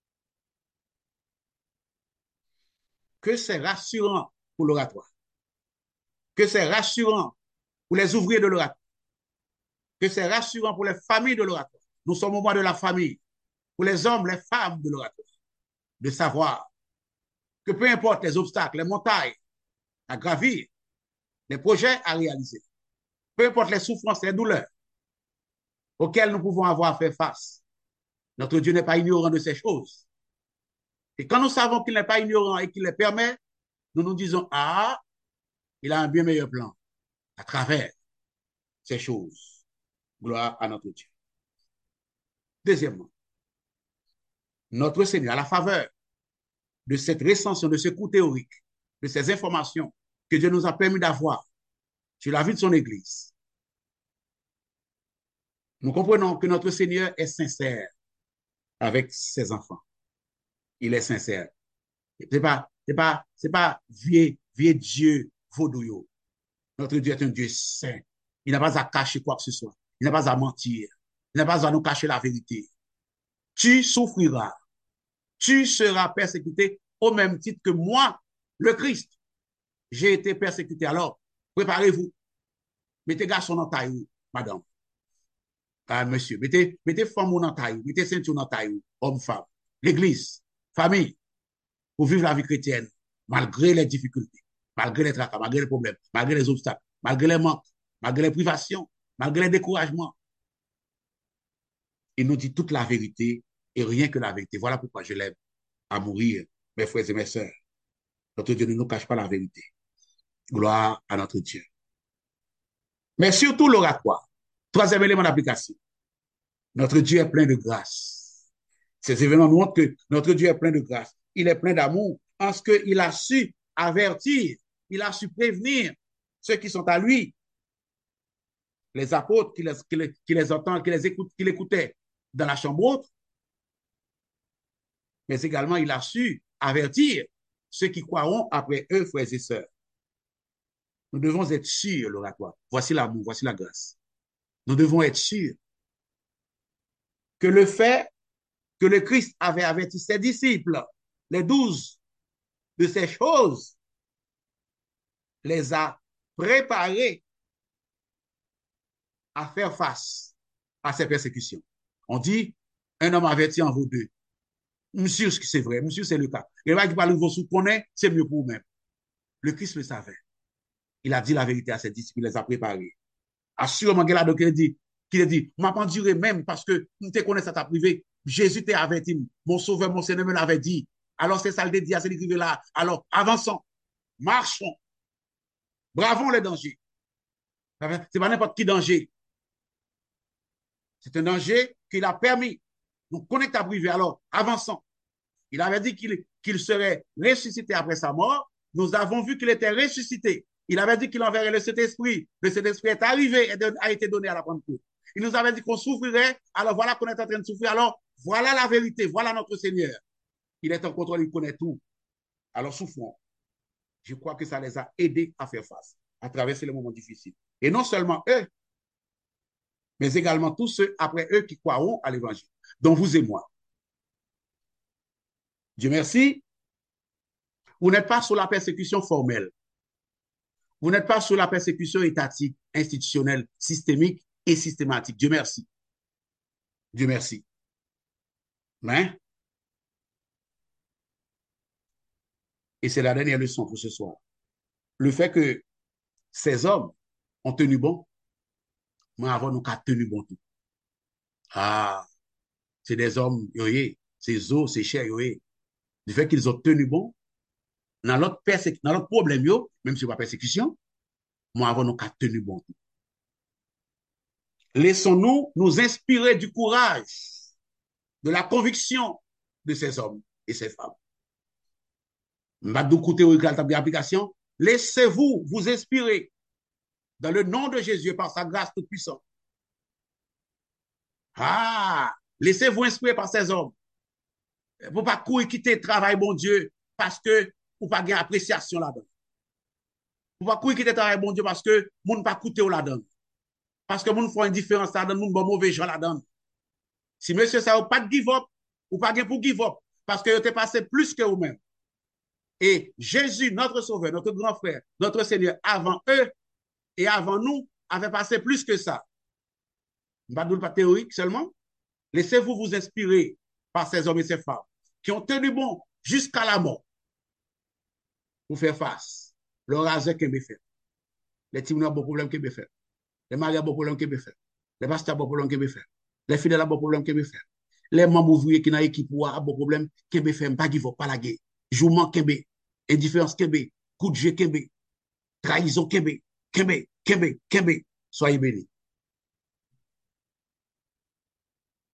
Que c'est rassurant pour l'oratoire. Que c'est rassurant pour les ouvriers de l'oratoire. Que c'est rassurant pour les familles de l'oratoire. Nous sommes au mois de la famille. Pour les hommes, les femmes de l'oratoire. De savoir que peu importe les obstacles, les montagnes à gravir, les projets à réaliser, peu importe les souffrances, les douleurs auxquelles nous pouvons avoir à faire face, notre Dieu n'est pas ignorant de ces choses. Et quand nous savons qu'il n'est pas ignorant et qu'il les permet, nous nous disons, ah, il a un bien meilleur plan à travers ces choses. Gloire à notre Dieu. Deuxièmement, notre Seigneur, à la faveur de cette recension, de ce cours théorique, de ces informations que Dieu nous a permis d'avoir sur la vie de son Église, nous comprenons que notre Seigneur est sincère avec ses enfants. Il est sincère. C'est pas, c'est pas, c'est pas vieux, vieux Dieu vaudouillot. Notre Dieu est un Dieu saint. Il n'a pas à cacher quoi que ce soit. Il n'a pas à mentir. Il n'a pas à nous cacher la vérité. tu souffriras, tu seras persécuté au même titre que moi, le Christ. J'ai été persécuté. Alors, préparez-vous. Mettez garçon dans taille, madame. Ah, monsieur, mettez, mettez femme dans taille, mettez ceinture dans taille, homme, femme. L'église, famille, pour vivre la vie chrétienne, malgré les difficultés, malgré les tracas, malgré les problèmes, malgré les obstacles, malgré les manques, malgré les privations, malgré les découragements. Il nous dit toute la vérité et rien que la vérité. Voilà pourquoi je l'aime à mourir, mes frères et mes sœurs. Notre Dieu ne nous cache pas la vérité. Gloire à notre Dieu. Mais surtout l'oratoire. Troisième élément d'application. Notre Dieu est plein de grâce. Ces événements montrent que notre Dieu est plein de grâce. Il est plein d'amour en ce qu'il a su avertir, il a su prévenir ceux qui sont à lui, les apôtres qui les, qui les, qui les entendent, qui les écoutent, qui l'écoutaient dans la chambre haute, mais également il a su avertir ceux qui croiront après eux, frères et sœurs. Nous devons être sûrs, l'oratoire. Voici l'amour, voici la grâce. Nous devons être sûrs que le fait que le Christ avait averti ses disciples, les douze, de ces choses, les a préparés à faire face à ces persécutions. On dit, un homme averti en vaut deux. Monsieur, c'est vrai, monsieur, c'est le cas. Et là, qui parle de vos sous-connaît, c'est mieux pour vous-même. Le Christ le savait. Il a dit la vérité à ses disciples, il les a préparés. Assurément, il a donc dit, qu'il a dit, m'a pas enduré même parce que nous te connaissons à ta privé. Jésus t'a averti, mon sauveur, mon Seigneur me l'avait dit. Alors, c'est ça le dit à ce livre là. Alors, avançons, marchons, bravons les dangers. C'est pas n'importe qui danger. C'est un danger qu'il a permis. Nous connaissons à privé. Alors, avançons. Il avait dit qu'il qu'il serait ressuscité après sa mort. Nous avons vu qu'il était ressuscité. Il avait dit qu'il enverrait le Saint-Esprit. Le Saint-Esprit est arrivé et a été donné à la Pentecôte. Il nous avait dit qu'on souffrirait. Alors voilà qu'on est en train de souffrir. Alors voilà la vérité. Voilà notre Seigneur. Il est en contrôle. Il connaît tout. Alors souffrons. Je crois que ça les a aidés à faire face, à traverser les moments difficiles. Et non seulement eux, mais également tous ceux après eux qui croiront à l'Évangile, dont vous et moi. Dieu merci. Vous n'êtes pas sous la persécution formelle. Vous n'êtes pas sous la persécution étatique, institutionnelle, systémique et systématique. Dieu merci. Dieu merci. Mais, et c'est la dernière leçon pour ce soir, le fait que ces hommes ont tenu bon, mais avant nous qu'à tenu bon tout. Ah, c'est des hommes, yoye, c'est os, c'est chair, yoye. Du fait qu'ils ont tenu bon, dans l'autre persé- dans l'autre problème, yo, même si c'est pas persécution, moi avant nous qu'à tenu bon tout. Laissons-nous nous inspirer du courage, de la conviction de ces hommes et ces femmes. Mbadou théorique application, laissez-vous vous inspirer dans le nom de Jésus par sa grâce toute puissante. Ah, laissez-vous inspirer par ces hommes. Vous pas courir quitter le travail, bon Dieu, parce que vous pas gagner appréciation là-dedans. Vous pas courir quitter le travail, bon Dieu, parce que vous ne pas coûter là-dedans. Parce que vous font une différence là-dedans, vous ne pas mauvais gens là-dedans. Si monsieur ça pas de give up, ou pas pour give up, parce que vous avez passé plus que vous-même. Et Jésus, notre sauveur, notre grand frère, notre Seigneur, avant eux et avant nous, avait passé plus que ça. Pas pas théorique seulement. Laissez-vous vous inspirer par ces hommes et ces femmes qui ont tenu bon jusqu'à la mort pour faire face. Le rasé qui est fait. Les timons ont beaucoup de problèmes qui est fait. Les mariés ont beaucoup de problèmes qui est fait. Les pasteurs ont beaucoup de problèmes qui est fait. Les fidèles ont beaucoup de problèmes qui est fait. Les membres ouvriers qui ont équipe ont beaucoup de problèmes qui est fait. Pas give up, pas la guerre. Jouement qui est indifférence qui est coup de jeu qui est trahison qui est Kembe, Kembe, Kembe. Soyez bénis.